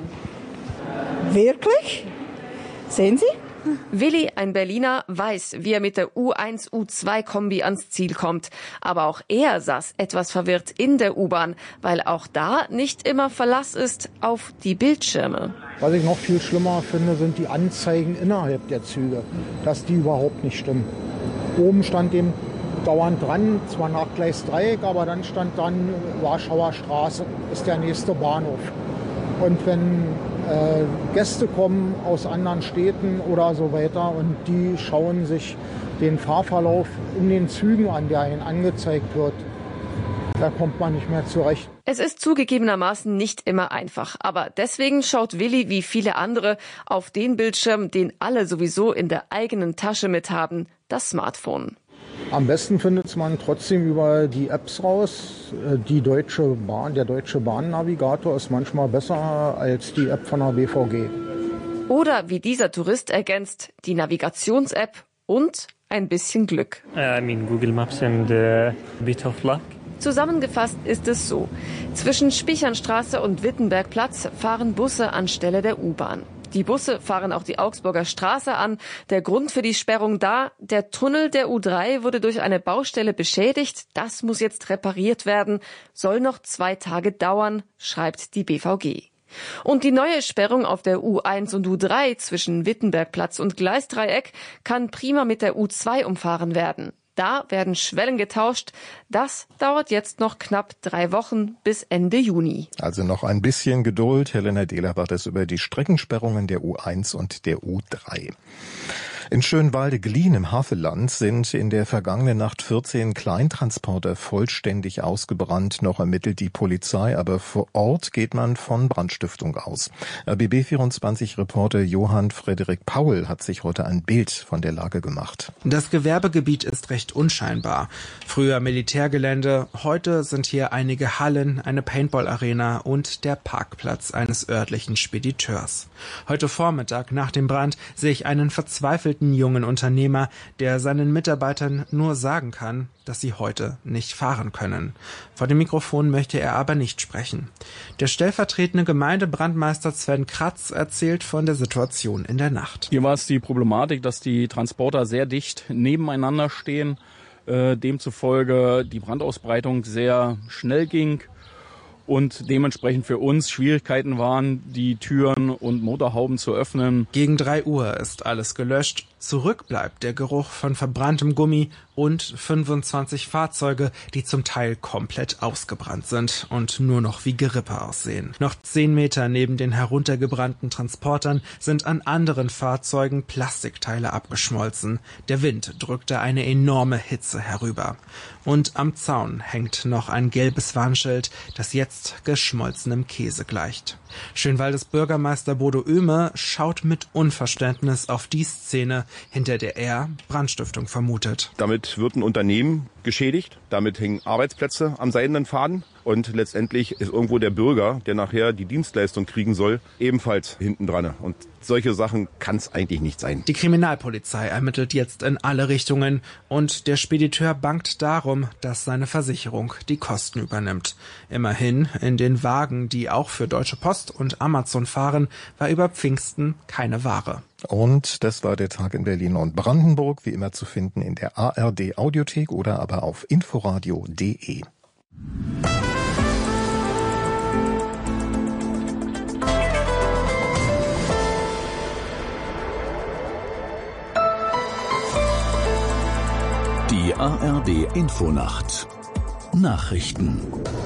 Speaker 9: Wirklich? Sehen Sie?
Speaker 7: Willi, ein Berliner, weiß, wie er mit der U1-U2-Kombi ans Ziel kommt. Aber auch er saß etwas verwirrt in der U-Bahn, weil auch da nicht immer Verlass ist auf die Bildschirme.
Speaker 10: Was ich noch viel schlimmer finde, sind die Anzeigen innerhalb der Züge, dass die überhaupt nicht stimmen. Oben stand eben dauernd dran, zwar nach Gleis Dreieck, aber dann stand dann Warschauer Straße ist der nächste Bahnhof. Und wenn Gäste kommen aus anderen Städten oder so weiter und die schauen sich den Fahrverlauf in den Zügen an, der ihnen angezeigt wird, da kommt man nicht mehr zurecht.
Speaker 7: Es ist zugegebenermaßen nicht immer einfach, aber deswegen schaut Willi wie viele andere auf den Bildschirm, den alle sowieso in der eigenen Tasche mithaben, das Smartphone.
Speaker 10: Am besten findet man trotzdem über die Apps raus. Der Deutsche Bahnnavigator ist manchmal besser als die App von der BVG.
Speaker 7: Oder wie dieser Tourist ergänzt, die Navigations-App und ein bisschen Glück.
Speaker 11: Google Maps and a bit of luck.
Speaker 7: Zusammengefasst ist es so. Zwischen Spichernstraße und Wittenbergplatz fahren Busse anstelle der U-Bahn. Die Busse fahren auch die Augsburger Straße an. Der Grund für die Sperrung da: der Tunnel der U3 wurde durch eine Baustelle beschädigt. Das muss jetzt repariert werden. Soll noch 2 Tage dauern, schreibt die BVG. Und die neue Sperrung auf der U1 und U3 zwischen Wittenbergplatz und Gleisdreieck kann prima mit der U2 umfahren werden. Da werden Schwellen getauscht. Das dauert jetzt noch knapp 3 Wochen bis Ende Juni.
Speaker 23: Also noch ein bisschen Geduld. Helena Dehler war das über die Streckensperrungen der U1 und der U3. In Schönwalde-Glien im Havelland sind in der vergangenen Nacht 14 Kleintransporter vollständig ausgebrannt. Noch ermittelt die Polizei, aber vor Ort geht man von Brandstiftung aus. RBB24-Reporter Johann Frederik Paul hat sich heute ein Bild von der Lage gemacht.
Speaker 12: Das Gewerbegebiet ist recht unscheinbar. Früher Militärgelände, heute sind hier einige Hallen, eine Paintball-Arena und der Parkplatz eines örtlichen Spediteurs. Heute Vormittag nach dem Brand sehe ich einen verzweifelten jungen Unternehmer, der seinen Mitarbeitern nur sagen kann, dass sie heute nicht fahren können. Vor dem Mikrofon möchte er aber nicht sprechen. Der stellvertretende Gemeindebrandmeister Sven Kratz erzählt von der Situation in der Nacht.
Speaker 14: Hier war es die Problematik, dass die Transporter sehr dicht nebeneinander stehen, demzufolge die Brandausbreitung sehr schnell ging und dementsprechend für uns Schwierigkeiten waren, die Türen und Motorhauben zu öffnen.
Speaker 12: Gegen 3 Uhr ist alles gelöscht. Zurück bleibt der Geruch von verbranntem Gummi und 25 Fahrzeuge, die zum Teil komplett ausgebrannt sind und nur noch wie Gerippe aussehen. Noch 10 Meter neben den heruntergebrannten Transportern sind an anderen Fahrzeugen Plastikteile abgeschmolzen. Der Wind drückte eine enorme Hitze herüber. Und am Zaun hängt noch ein gelbes Warnschild, das jetzt geschmolzenem Käse gleicht. Schönwaldes Bürgermeister Bodo Oehme schaut mit Unverständnis auf die Szene, hinter der er Brandstiftung vermutet.
Speaker 15: Damit wird ein Unternehmen geschädigt, damit hängen Arbeitsplätze am seidenen Faden
Speaker 5: Und letztendlich ist irgendwo der Bürger, der nachher die Dienstleistung kriegen soll, ebenfalls hinten dran. Und solche Sachen kann es eigentlich nicht sein.
Speaker 12: Die Kriminalpolizei ermittelt jetzt in alle Richtungen und der Spediteur bangt darum, dass seine Versicherung die Kosten übernimmt. Immerhin, in den Wagen, die auch für Deutsche Post und Amazon fahren, war über Pfingsten keine Ware.
Speaker 23: Und das war der Tag in Berlin und Brandenburg, wie immer zu finden in der ARD Audiothek oder aber auf inforadio.de.
Speaker 1: Die ARD Infonacht Nachrichten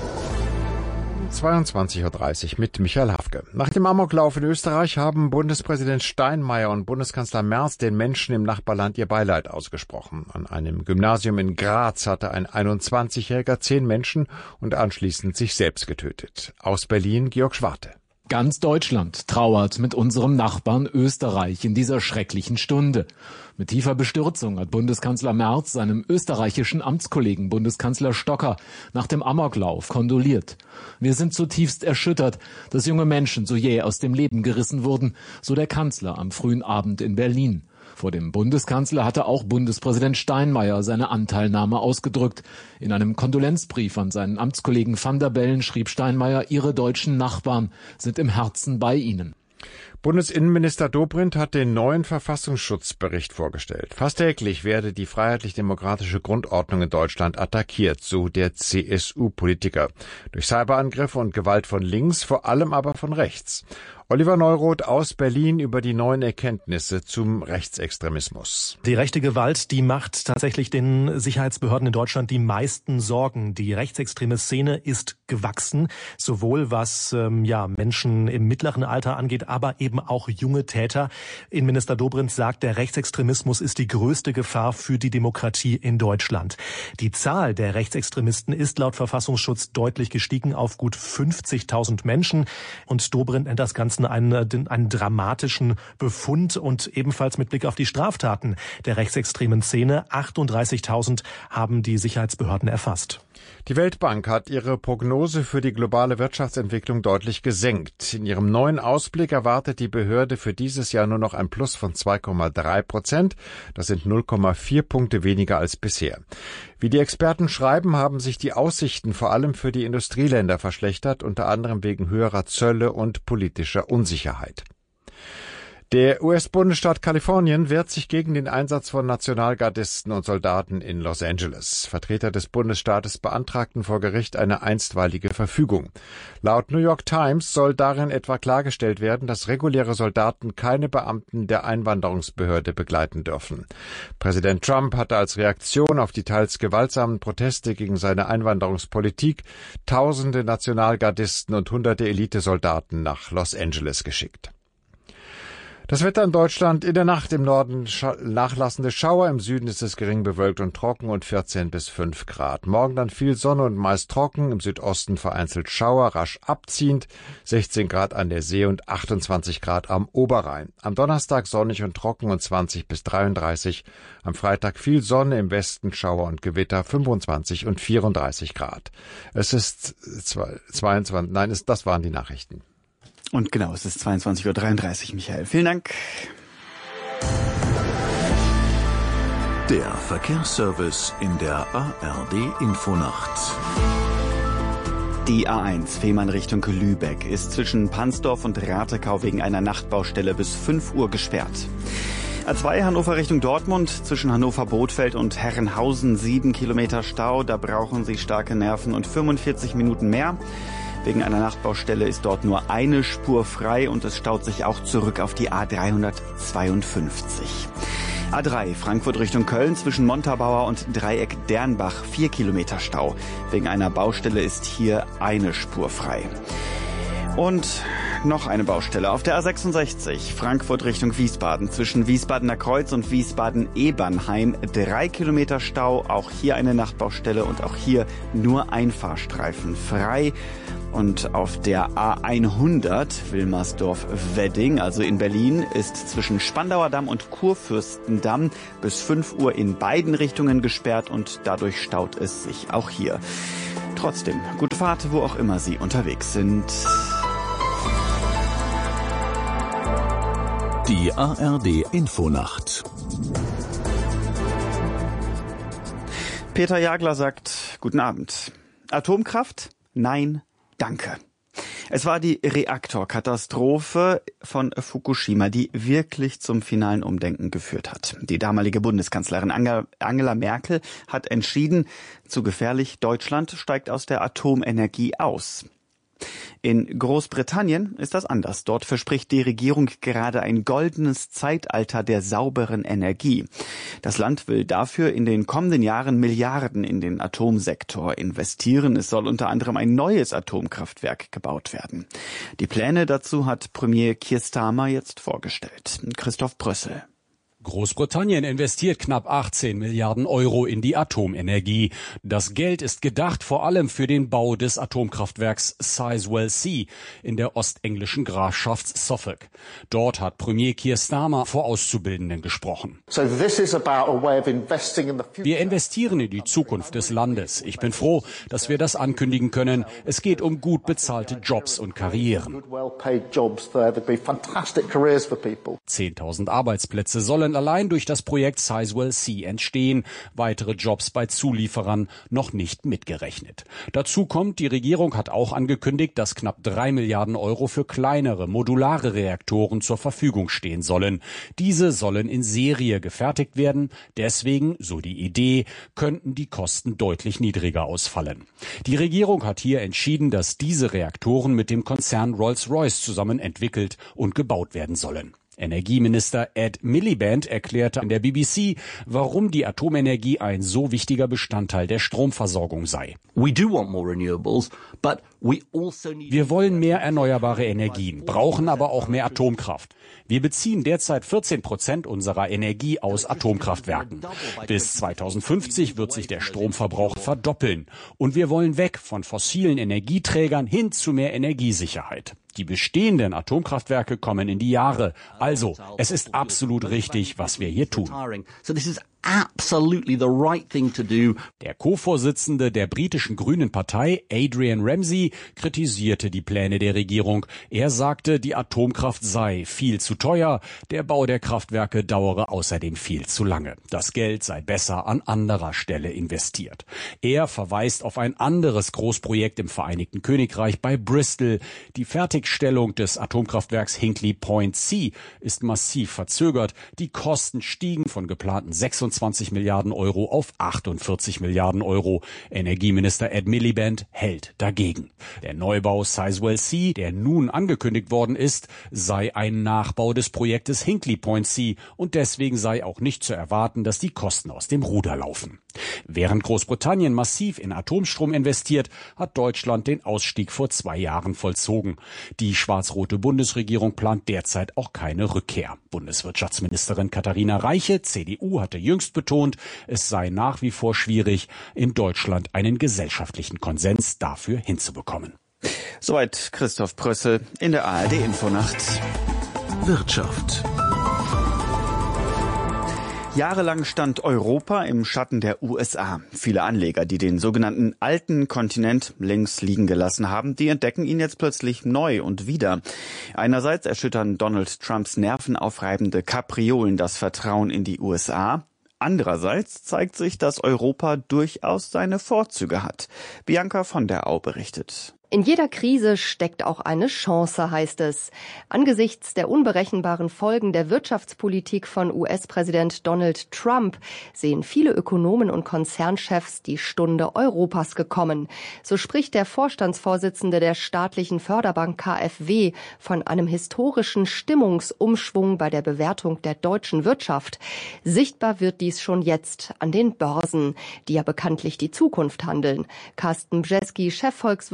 Speaker 13: 22:30 Uhr mit Michael Hafke. Nach dem Amoklauf in Österreich haben Bundespräsident Steinmeier und Bundeskanzler Merz den Menschen im Nachbarland ihr Beileid ausgesprochen. An einem Gymnasium in Graz hatte ein 21-Jähriger 10 Menschen und anschließend sich selbst getötet. Aus Berlin Georg Schwarte.
Speaker 15: Ganz Deutschland trauert mit unserem Nachbarn Österreich in dieser schrecklichen Stunde. Mit tiefer Bestürzung hat Bundeskanzler Merz seinem österreichischen Amtskollegen Bundeskanzler Stocker nach dem Amoklauf kondoliert. Wir sind zutiefst erschüttert, dass junge Menschen so jäh aus dem Leben gerissen wurden, so der Kanzler am frühen Abend in Berlin. Vor dem Bundeskanzler hatte auch Bundespräsident Steinmeier seine Anteilnahme ausgedrückt. In einem Kondolenzbrief an seinen Amtskollegen Van der Bellen schrieb Steinmeier, Ihre deutschen Nachbarn sind im Herzen bei Ihnen.
Speaker 13: Bundesinnenminister Dobrindt hat den neuen Verfassungsschutzbericht vorgestellt. Fast täglich werde die freiheitlich-demokratische Grundordnung in Deutschland attackiert, so der CSU-Politiker. Durch Cyberangriffe und Gewalt von links, vor allem aber von rechts. Oliver Neuroth aus Berlin über die neuen Erkenntnisse zum Rechtsextremismus.
Speaker 16: Die rechte Gewalt, die macht tatsächlich den Sicherheitsbehörden in Deutschland die meisten Sorgen. Die rechtsextreme Szene ist gewachsen, sowohl was Menschen im mittleren Alter angeht, aber eben auch junge Täter. Innenminister Dobrindt sagt, der Rechtsextremismus ist die größte Gefahr für die Demokratie in Deutschland. Die Zahl der Rechtsextremisten ist laut Verfassungsschutz deutlich gestiegen auf gut 50.000 Menschen. Und Dobrindt nennt das Ganze einen dramatischen Befund und ebenfalls mit Blick auf die Straftaten der rechtsextremen Szene. 38.000 haben die Sicherheitsbehörden erfasst.
Speaker 13: Die Weltbank hat ihre Prognose für die globale Wirtschaftsentwicklung deutlich gesenkt. In ihrem neuen Ausblick erwartet die Behörde für dieses Jahr nur noch ein Plus von 2,3%. Das sind 0,4 Punkte weniger als bisher. Wie die Experten schreiben, haben sich die Aussichten vor allem für die Industrieländer verschlechtert, unter anderem wegen höherer Zölle und politischer Unsicherheit. Der US-Bundesstaat Kalifornien wehrt sich gegen den Einsatz von Nationalgardisten und Soldaten in Los Angeles. Vertreter des Bundesstaates beantragten vor Gericht eine einstweilige Verfügung. Laut New York Times soll darin etwa klargestellt werden, dass reguläre Soldaten keine Beamten der Einwanderungsbehörde begleiten dürfen. Präsident Trump hatte als Reaktion auf die teils gewaltsamen Proteste gegen seine Einwanderungspolitik Tausende Nationalgardisten und Hunderte Elitesoldaten nach Los Angeles geschickt. Das Wetter in Deutschland: in der Nacht im Norden nachlassende Schauer, im Süden ist es gering bewölkt und trocken und 14 bis 5 Grad. Morgen dann viel Sonne und meist trocken, im Südosten vereinzelt Schauer, rasch abziehend, 16 Grad an der See und 28 Grad am Oberrhein. Am Donnerstag sonnig und trocken und 20 bis 33. Am Freitag viel Sonne, im Westen Schauer und Gewitter, 25 und 34 Grad. Es ist 22, das waren die Nachrichten.
Speaker 17: Und genau, es ist 22:33 Uhr, Michael. Vielen Dank.
Speaker 1: Der Verkehrsservice in der ARD Infonacht.
Speaker 17: Die A1 Fehmarn Richtung Lübeck ist zwischen Pansdorf und Ratekau wegen einer Nachtbaustelle bis 5 Uhr gesperrt. A2 Hannover Richtung Dortmund, zwischen Hannover-Bothfeld und Herrenhausen 7 Kilometer Stau. Da brauchen Sie starke Nerven und 45 Minuten mehr. Wegen einer Nachtbaustelle ist dort nur eine Spur frei und es staut sich auch zurück auf die A352. A3 Frankfurt Richtung Köln, zwischen Montabaur und Dreieck Dernbach 4 Kilometer Stau. Wegen einer Baustelle ist hier eine Spur frei. Und noch eine Baustelle auf der A66, Frankfurt Richtung Wiesbaden, zwischen Wiesbadener Kreuz und Wiesbaden-Ebernheim 3 Kilometer Stau, auch hier eine Nachtbaustelle und auch hier nur ein Fahrstreifen frei. Und auf der A100 Wilmersdorf-Wedding, also in Berlin, ist zwischen Spandauer Damm und Kurfürstendamm bis 5 Uhr in beiden Richtungen gesperrt und dadurch staut es sich auch hier. Trotzdem, gute Fahrt, wo auch immer Sie unterwegs sind.
Speaker 1: Die ARD Infonacht.
Speaker 17: Peter Jagler sagt, guten Abend. Atomkraft? Nein, danke. Es war die Reaktorkatastrophe von Fukushima, die wirklich zum finalen Umdenken geführt hat. Die damalige Bundeskanzlerin Angela Merkel hat entschieden, zu gefährlich, Deutschland steigt aus der Atomenergie aus. In Großbritannien ist das anders. Dort verspricht die Regierung gerade ein goldenes Zeitalter der sauberen Energie. Das Land will dafür in den kommenden Jahren Milliarden in den Atomsektor investieren. Es soll unter anderem ein neues Atomkraftwerk gebaut werden. Die Pläne dazu hat Premier Keir Starmer jetzt vorgestellt. Christoph Brössel.
Speaker 2: Großbritannien investiert knapp 18 Milliarden Euro in die Atomenergie. Das Geld ist gedacht vor allem für den Bau des Atomkraftwerks Sizewell C in der ostenglischen Grafschaft Suffolk. Dort hat Premier Keir Starmer vor Auszubildenden gesprochen. Wir investieren in die Zukunft des Landes. Ich bin froh, dass wir das ankündigen können. Es geht um gut bezahlte Jobs und Karrieren. 10.000 Arbeitsplätze sollen allein durch das Projekt Sizewell C entstehen. Weitere Jobs bei Zulieferern noch nicht mitgerechnet. Dazu kommt, die Regierung hat auch angekündigt, dass knapp 3 Milliarden Euro für kleinere, modulare Reaktoren zur Verfügung stehen sollen. Diese sollen in Serie gefertigt werden. Deswegen, so die Idee, könnten die Kosten deutlich niedriger ausfallen. Die Regierung hat hier entschieden, dass diese Reaktoren mit dem Konzern Rolls-Royce zusammen entwickelt und gebaut werden sollen. Energieminister Ed Miliband erklärte an der BBC, warum die Atomenergie ein so wichtiger Bestandteil der Stromversorgung sei. Wir wollen mehr erneuerbare Energien, brauchen aber auch mehr Atomkraft. Wir beziehen derzeit 14% unserer Energie aus Atomkraftwerken. Bis 2050 wird sich der Stromverbrauch verdoppeln. Und wir wollen weg von fossilen Energieträgern hin zu mehr Energiesicherheit. Die bestehenden Atomkraftwerke kommen in die Jahre. Also, es ist absolut richtig, was wir hier tun. Der Co-Vorsitzende der britischen Grünen Partei, Adrian Ramsay, kritisierte die Pläne der Regierung. Er sagte, die Atomkraft sei viel zu teuer, der Bau der Kraftwerke dauere außerdem viel zu lange. Das Geld sei besser an anderer Stelle investiert. Er verweist auf ein anderes Großprojekt im Vereinigten Königreich bei Bristol. Die Fertigstellung des Atomkraftwerks Hinkley Point C ist massiv verzögert. Die Kosten stiegen von geplanten 26 Milliarden Euro auf 48 Milliarden Euro. Energieminister Ed Miliband hält dagegen. Der Neubau Sizewell C, der nun angekündigt worden ist, sei ein Nachbau des Projektes Hinkley Point C und deswegen sei auch nicht zu erwarten, dass die Kosten aus dem Ruder laufen. Während Großbritannien massiv in Atomstrom investiert, hat Deutschland den Ausstieg vor 2 Jahren vollzogen. Die schwarz-rote Bundesregierung plant derzeit auch keine Rückkehr. Bundeswirtschaftsministerin Katharina Reiche, CDU, hatte jüngst betont, es sei nach wie vor schwierig, in Deutschland einen gesellschaftlichen Konsens dafür hinzubekommen.
Speaker 17: Soweit Christoph Brössel in der ARD Infonacht.
Speaker 1: Wirtschaft.
Speaker 17: Jahrelang stand Europa im Schatten der USA. Viele Anleger, die den sogenannten alten Kontinent links liegen gelassen haben, die entdecken ihn jetzt plötzlich neu und wieder. Einerseits erschüttern Donald Trumps nervenaufreibende Kapriolen das Vertrauen in die USA. Andererseits zeigt sich, dass Europa durchaus seine Vorzüge hat. Bianca von der Au berichtet.
Speaker 3: In jeder Krise steckt auch eine Chance, heißt es. Angesichts der unberechenbaren Folgen der Wirtschaftspolitik von US-Präsident Donald Trump sehen viele Ökonomen und Konzernchefs die Stunde Europas gekommen. So spricht der Vorstandsvorsitzende der staatlichen Förderbank KfW von einem historischen Stimmungsumschwung bei der Bewertung der deutschen Wirtschaft. Sichtbar wird dies schon jetzt an den Börsen, die ja bekanntlich die Zukunft handeln. Carsten Bjeski, Chefvolkswirt Europa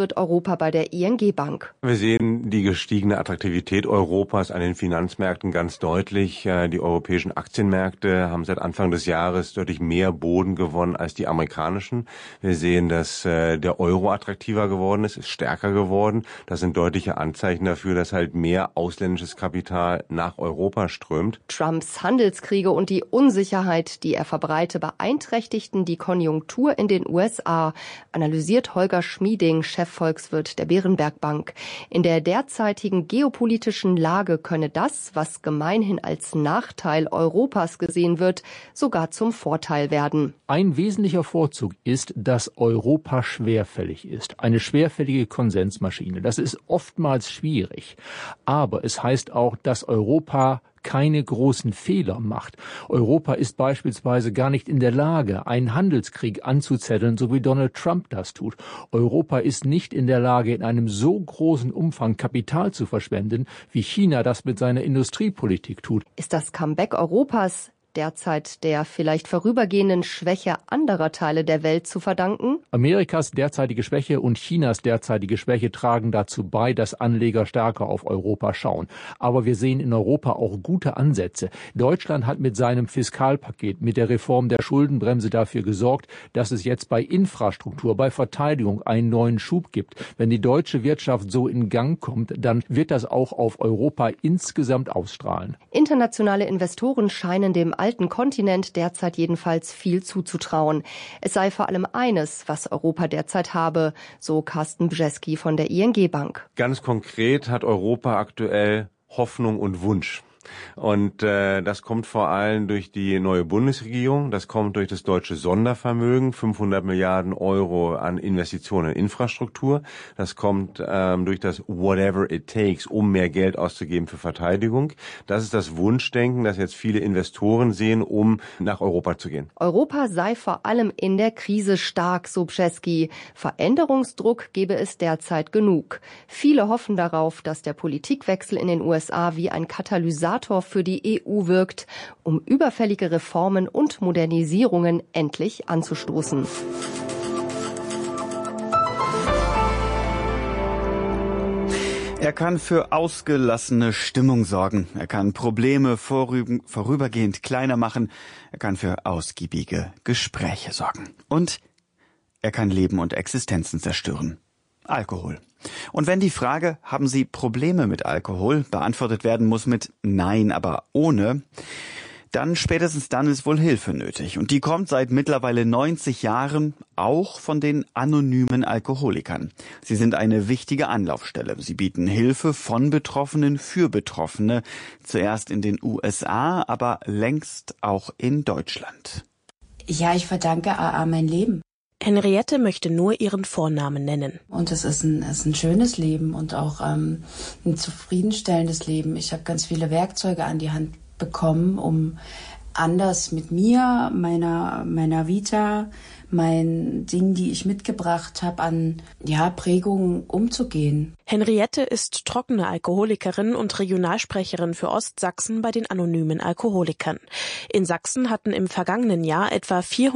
Speaker 3: Europa bei der ING Bank.
Speaker 4: Wir sehen die gestiegene Attraktivität Europas an den Finanzmärkten ganz deutlich. Die europäischen Aktienmärkte haben seit Anfang des Jahres deutlich mehr Boden gewonnen als die amerikanischen. Wir sehen, dass der Euro attraktiver geworden ist stärker geworden. Das sind deutliche Anzeichen dafür, dass halt mehr ausländisches Kapital nach Europa strömt.
Speaker 3: Trumps Handelskriege und die Unsicherheit, die er verbreite, beeinträchtigten die Konjunktur in den USA, analysiert Holger Schmieding, Chefvolkswirt der Berenberg Bank. In der derzeitigen geopolitischen Lage könne das, was gemeinhin als Nachteil Europas gesehen wird, sogar zum Vorteil werden.
Speaker 6: Ein wesentlicher Vorzug ist, dass Europa schwerfällig ist. Eine schwerfällige Konsensmaschine. Das ist oftmals schwierig. Aber es heißt auch, dass Europa keine großen Fehler macht. Europa ist beispielsweise gar nicht in der Lage, einen Handelskrieg anzuzetteln, so wie Donald Trump das tut. Europa ist nicht in der Lage, in einem so großen Umfang Kapital zu verschwenden, wie China das mit seiner Industriepolitik tut.
Speaker 3: Ist das Comeback Europas derzeit der vielleicht vorübergehenden Schwäche anderer Teile der Welt zu verdanken?
Speaker 6: Amerikas derzeitige Schwäche und Chinas derzeitige Schwäche tragen dazu bei, dass Anleger stärker auf Europa schauen. Aber wir sehen in Europa auch gute Ansätze. Deutschland hat mit seinem Fiskalpaket, mit der Reform der Schuldenbremse dafür gesorgt, dass es jetzt bei Infrastruktur, bei Verteidigung einen neuen Schub gibt. Wenn die deutsche Wirtschaft so in Gang kommt, dann wird das auch auf Europa insgesamt ausstrahlen.
Speaker 3: Internationale Investoren scheinen dem alten Kontinent derzeit jedenfalls viel zuzutrauen. Es sei vor allem eines, was Europa derzeit habe, so Carsten Brzeski von der ING Bank.
Speaker 4: Ganz konkret hat Europa aktuell Hoffnung und Wunsch. Und das kommt vor allem durch die neue Bundesregierung, das kommt durch das deutsche Sondervermögen, 500 Milliarden Euro an Investitionen in Infrastruktur, das kommt durch das Whatever it takes, um mehr Geld auszugeben für Verteidigung. Das ist das Wunschdenken, das jetzt viele Investoren sehen, um nach Europa zu gehen.
Speaker 3: Europa sei vor allem in der Krise stark, so Brzeski. Veränderungsdruck gebe es derzeit genug. Viele hoffen darauf, dass der Politikwechsel in den USA wie ein Katalysator für die EU wirkt, um überfällige Reformen und Modernisierungen endlich anzustoßen.
Speaker 17: Er kann für ausgelassene Stimmung sorgen. Er kann Probleme vorübergehend kleiner machen. Er kann für ausgiebige Gespräche sorgen. Und er kann Leben und Existenzen zerstören. Alkohol. Und wenn die Frage, haben Sie Probleme mit Alkohol, beantwortet werden muss mit Nein, aber ohne, dann spätestens dann ist wohl Hilfe nötig. Und die kommt seit mittlerweile 90 Jahren auch von den anonymen Alkoholikern. Sie sind eine wichtige Anlaufstelle. Sie bieten Hilfe von Betroffenen für Betroffene, zuerst in den USA, aber längst auch in Deutschland.
Speaker 18: Ja, ich verdanke AA mein Leben.
Speaker 19: Henriette möchte nur ihren Vornamen nennen.
Speaker 18: Und es ist ein schönes Leben und auch ein zufriedenstellendes Leben. Ich habe ganz viele Werkzeuge an die Hand bekommen, um anders mit mir, meiner Vita, meinen Dingen, die ich mitgebracht habe, an Prägungen umzugehen.
Speaker 19: Henriette ist trockene Alkoholikerin und Regionalsprecherin für Ostsachsen bei den anonymen Alkoholikern. In Sachsen hatten im vergangenen Jahr etwa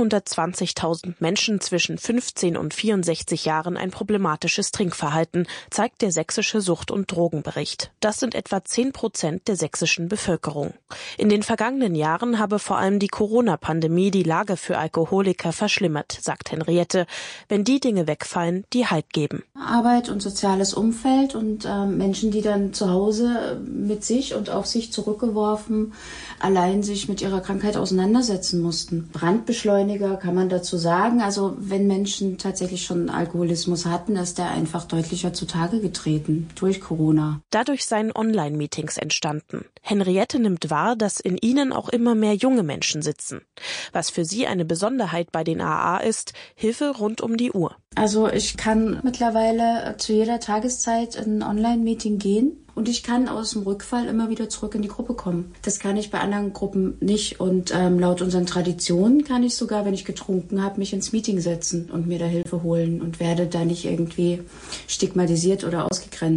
Speaker 19: 420.000 Menschen zwischen 15 und 64 Jahren ein problematisches Trinkverhalten, zeigt der sächsische Sucht- und Drogenbericht. Das sind etwa 10% der sächsischen Bevölkerung. In den vergangenen Jahren habe vor allem die Corona-Pandemie die Lage für Alkoholiker verschlimmert, sagt Henriette. Wenn die Dinge wegfallen, die Halt geben.
Speaker 18: Arbeit und soziales Umfeld und Menschen, die dann zu Hause mit sich und auf sich zurückgeworfen allein sich mit ihrer Krankheit auseinandersetzen mussten. Brandbeschleuniger kann man dazu sagen. Also wenn Menschen tatsächlich schon Alkoholismus hatten, ist der einfach deutlicher zutage getreten durch Corona.
Speaker 19: Dadurch seien Online-Meetings entstanden. Henriette nimmt wahr, dass in ihnen auch immer mehr junge Menschen sitzen. Was für sie eine Besonderheit bei den AA ist, Hilfe rund um die Uhr.
Speaker 18: Also ich kann mittlerweile zu jeder Tageszeit in ein Online-Meeting gehen und ich kann aus dem Rückfall immer wieder zurück in die Gruppe kommen. Das kann ich bei anderen Gruppen nicht und laut unseren Traditionen kann ich sogar, wenn ich getrunken habe, mich ins Meeting setzen und mir da Hilfe holen und werde da nicht irgendwie stigmatisiert oder ausgegrenzt.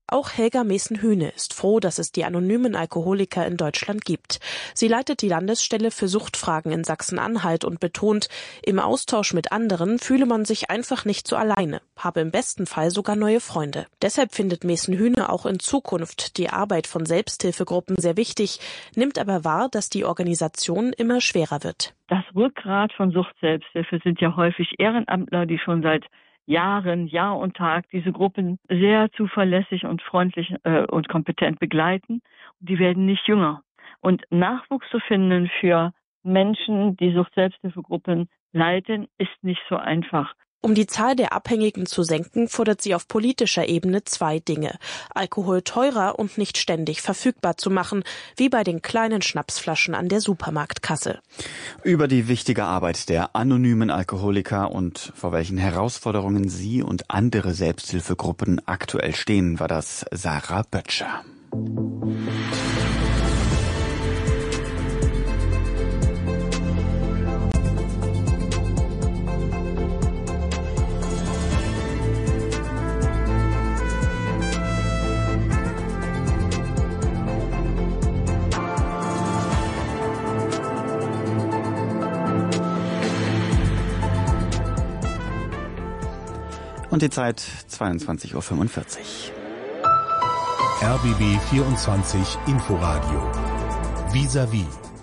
Speaker 19: Auch Helga Meesen-Hühne ist froh, dass es die anonymen Alkoholiker in Deutschland gibt. Sie leitet die Landesstelle für Suchtfragen in Sachsen-Anhalt und betont, im Austausch mit anderen fühle man sich einfach nicht so alleine, habe im besten Fall sogar neue Freunde. Deshalb findet Meesen-Hühne auch in Zukunft die Arbeit von Selbsthilfegruppen sehr wichtig, nimmt aber wahr, dass die Organisation immer schwerer wird.
Speaker 8: Das Rückgrat von Suchtselbsthilfe sind ja häufig Ehrenamtler, die schon seit Jahren, Jahr und Tag diese Gruppen sehr zuverlässig und freundlich und kompetent begleiten. Die werden nicht jünger. Und Nachwuchs zu finden für Menschen, die Sucht-Selbsthilfegruppen leiten, ist nicht so einfach.
Speaker 19: Um die Zahl der Abhängigen zu senken, fordert sie auf politischer Ebene 2 Dinge. Alkohol teurer und nicht ständig verfügbar zu machen, wie bei den kleinen Schnapsflaschen an der Supermarktkasse.
Speaker 17: Über die wichtige Arbeit der anonymen Alkoholiker und vor welchen Herausforderungen sie und andere Selbsthilfegruppen aktuell stehen, war das Sarah Böttcher. Und die Zeit 22:45 Uhr.
Speaker 23: RBB 24 Inforadio. Vis-à-vis.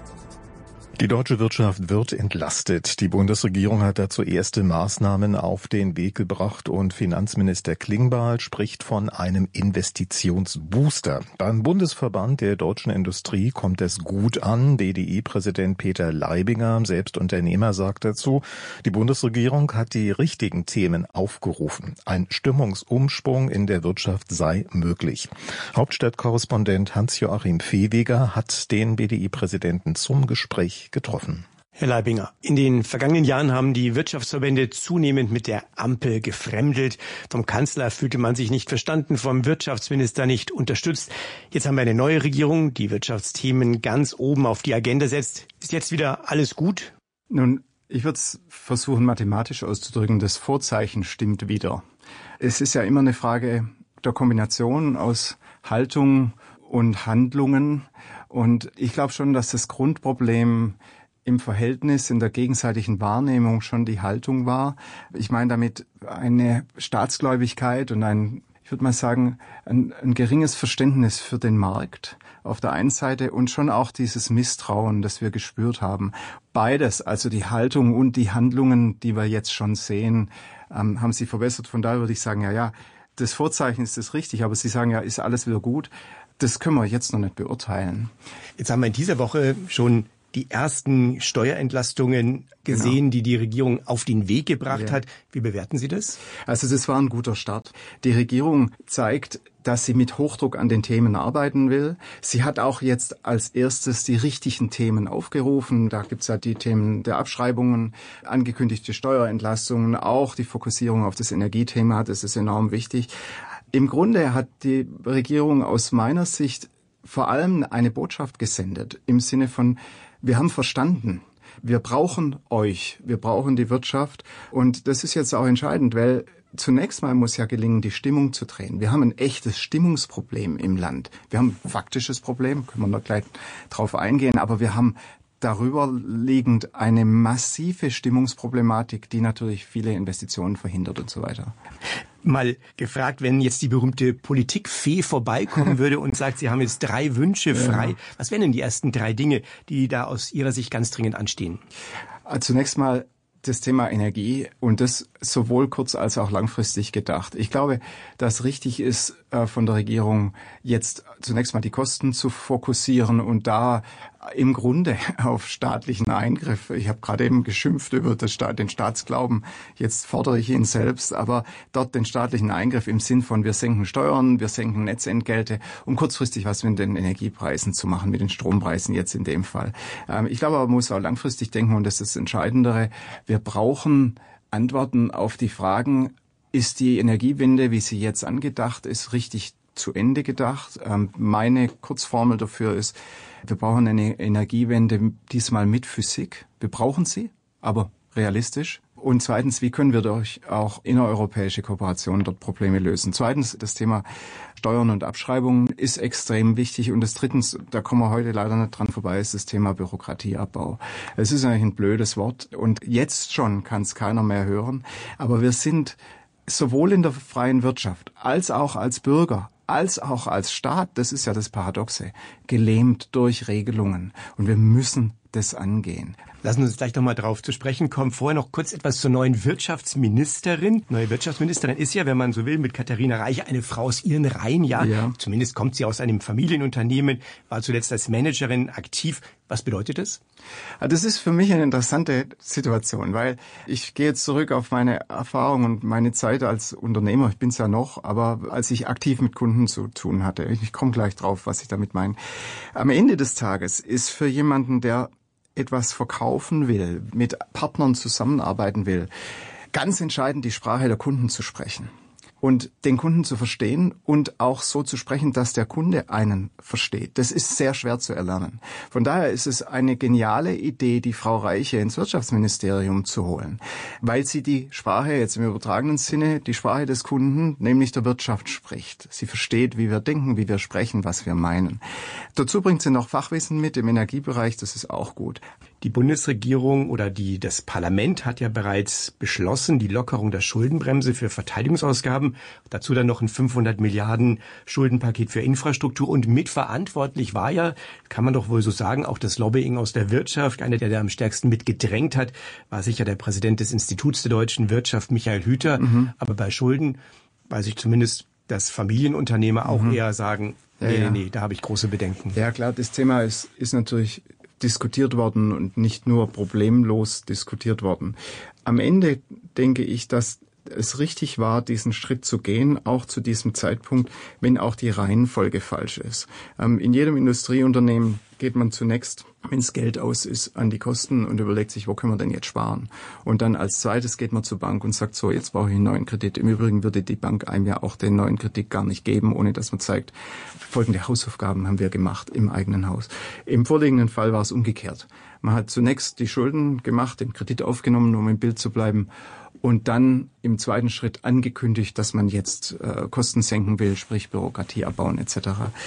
Speaker 23: Die deutsche Wirtschaft wird entlastet. Die Bundesregierung hat dazu erste Maßnahmen auf den Weg gebracht und Finanzminister Klingbeil spricht von einem Investitionsbooster. Beim Bundesverband der deutschen Industrie kommt es gut an. BDI-Präsident Peter Leibinger, selbst Unternehmer, sagt dazu, die Bundesregierung hat die richtigen Themen aufgerufen. Ein Stimmungsumschwung in der Wirtschaft sei möglich. Hauptstadtkorrespondent Hans-Joachim Fehweger hat den BDI-Präsidenten zum Gespräch getroffen.
Speaker 20: Herr Leibinger, in den vergangenen Jahren haben die Wirtschaftsverbände zunehmend mit der Ampel gefremdelt. Vom Kanzler fühlte man sich nicht verstanden, vom Wirtschaftsminister nicht unterstützt. Jetzt haben wir eine neue Regierung, die Wirtschaftsthemen ganz oben auf die Agenda setzt. Ist jetzt wieder alles gut?
Speaker 21: Nun, ich würde es versuchen, mathematisch auszudrücken. Das Vorzeichen stimmt wieder. Es ist ja immer eine Frage der Kombination aus Haltung und Handlungen. Und ich glaube schon, dass das Grundproblem im Verhältnis, in der gegenseitigen Wahrnehmung schon die Haltung war. Ich meine damit eine Staatsgläubigkeit und ich würde mal sagen, ein geringes Verständnis für den Markt auf der einen Seite und schon auch dieses Misstrauen, das wir gespürt haben. Beides, also die Haltung und die Handlungen, die wir jetzt schon sehen, haben sie verbessert. Von daher würde ich sagen, ja, das Vorzeichen ist das richtig, aber Sie sagen ja, ist alles wieder gut. Das können wir jetzt noch nicht beurteilen.
Speaker 20: Jetzt haben wir in dieser Woche schon die ersten Steuerentlastungen gesehen, die die Regierung auf den Weg gebracht hat. Wie bewerten Sie das?
Speaker 21: Also das war ein guter Start. Die Regierung zeigt, dass sie mit Hochdruck an den Themen arbeiten will. Sie hat auch jetzt als erstes die richtigen Themen aufgerufen. Da gibt's ja die Themen der Abschreibungen, angekündigte Steuerentlastungen, auch die Fokussierung auf das Energiethema. Das ist enorm wichtig. Im Grunde hat die Regierung aus meiner Sicht vor allem eine Botschaft gesendet im Sinne von, wir haben verstanden, wir brauchen euch, wir brauchen die Wirtschaft und das ist jetzt auch entscheidend, weil zunächst mal muss ja gelingen, die Stimmung zu drehen. Wir haben ein echtes Stimmungsproblem im Land. Wir haben ein faktisches Problem, können wir noch gleich drauf eingehen, aber wir haben darüber liegend eine massive Stimmungsproblematik, die natürlich viele Investitionen verhindert und so weiter.
Speaker 20: Mal gefragt, wenn jetzt die berühmte Politikfee vorbeikommen würde und sagt, Sie haben jetzt 3 Wünsche frei. Was wären denn die ersten 3 Dinge, die da aus Ihrer Sicht ganz dringend anstehen?
Speaker 21: Zunächst mal das Thema Energie und das sowohl kurz- als auch langfristig gedacht. Ich glaube, dass richtig ist, von der Regierung jetzt zunächst mal die Kosten zu fokussieren und da im Grunde auf staatlichen Eingriff. Ich habe gerade eben geschimpft über den Staatsglauben. Jetzt fordere ich ihn selbst, aber dort den staatlichen Eingriff im Sinn von wir senken Steuern, wir senken Netzentgelte, um kurzfristig was mit den Energiepreisen zu machen, mit den Strompreisen jetzt in dem Fall. Ich glaube, man muss auch langfristig denken und das ist das Entscheidendere. Wir brauchen Antworten auf die Fragen, ist die Energiewende, wie sie jetzt angedacht ist, richtig zu Ende gedacht? Meine Kurzformel dafür ist, wir brauchen eine Energiewende diesmal mit Physik. Wir brauchen sie, aber realistisch? Und zweitens, wie können wir durch auch innereuropäische Kooperation dort Probleme lösen? Zweitens, das Thema Steuern und Abschreibungen ist extrem wichtig. Und das drittens, da kommen wir heute leider nicht dran vorbei, ist das Thema Bürokratieabbau. Es ist eigentlich ein blödes Wort und jetzt schon kann es keiner mehr hören. Aber wir sind sowohl in der freien Wirtschaft als auch als Bürger, als auch als Staat, das ist ja das Paradoxe, gelähmt durch Regelungen. Und wir müssen das angehen.
Speaker 20: Lassen Sie uns gleich nochmal drauf zu sprechen kommen. Vorher noch kurz etwas zur neuen Wirtschaftsministerin. Neue Wirtschaftsministerin ist ja, wenn man so will, mit Katharina Reich eine Frau aus ihren Reihen. Ja. Zumindest kommt sie aus einem Familienunternehmen, war zuletzt als Managerin aktiv. Was bedeutet das?
Speaker 21: Das ist für mich eine interessante Situation, weil ich gehe jetzt zurück auf meine Erfahrung und meine Zeit als Unternehmer. Ich bin es ja noch, aber als ich aktiv mit Kunden zu tun hatte. Ich komme gleich drauf, was ich damit meine. Am Ende des Tages ist für jemanden, der etwas verkaufen will, mit Partnern zusammenarbeiten will, ganz entscheidend die Sprache der Kunden zu sprechen und den Kunden zu verstehen und auch so zu sprechen, dass der Kunde einen versteht. Das ist sehr schwer zu erlernen. Von daher ist es eine geniale Idee, die Frau Reiche ins Wirtschaftsministerium zu holen, weil sie die Sprache, jetzt im übertragenen Sinne, die Sprache des Kunden, nämlich der Wirtschaft spricht. Sie versteht, wie wir denken, wie wir sprechen, was wir meinen. Dazu bringt sie noch Fachwissen mit im Energiebereich, das ist auch gut.
Speaker 20: Die Bundesregierung oder das Parlament hat ja bereits beschlossen, die Lockerung der Schuldenbremse für Verteidigungsausgaben, dazu dann noch ein 500 Milliarden Schuldenpaket für Infrastruktur und mitverantwortlich war ja, kann man doch wohl so sagen, auch das Lobbying aus der Wirtschaft. Einer, der da am stärksten mitgedrängt hat, war sicher der Präsident des Instituts der deutschen Wirtschaft, Michael Hüter. Aber bei Schulden weiß ich zumindest, dass Familienunternehmer auch eher sagen, nee, da habe ich große Bedenken.
Speaker 21: Ja klar, das Thema ist natürlich diskutiert worden und nicht nur problemlos diskutiert worden. Am Ende denke ich, dass es richtig war, diesen Schritt zu gehen, auch zu diesem Zeitpunkt, wenn auch die Reihenfolge falsch ist. In jedem Industrieunternehmen geht man zunächst, wenn es Geld aus ist, an die Kosten und überlegt sich, wo können wir denn jetzt sparen? Und dann als zweites geht man zur Bank und sagt so, jetzt brauche ich einen neuen Kredit. Im Übrigen würde die Bank einem ja auch den neuen Kredit gar nicht geben, ohne dass man zeigt, folgende Hausaufgaben haben wir gemacht im eigenen Haus. Im vorliegenden Fall war es umgekehrt. Man hat zunächst die Schulden gemacht, den Kredit aufgenommen, um im Bild zu bleiben, und dann im zweiten Schritt angekündigt, dass man jetzt Kosten senken will, sprich Bürokratie abbauen etc.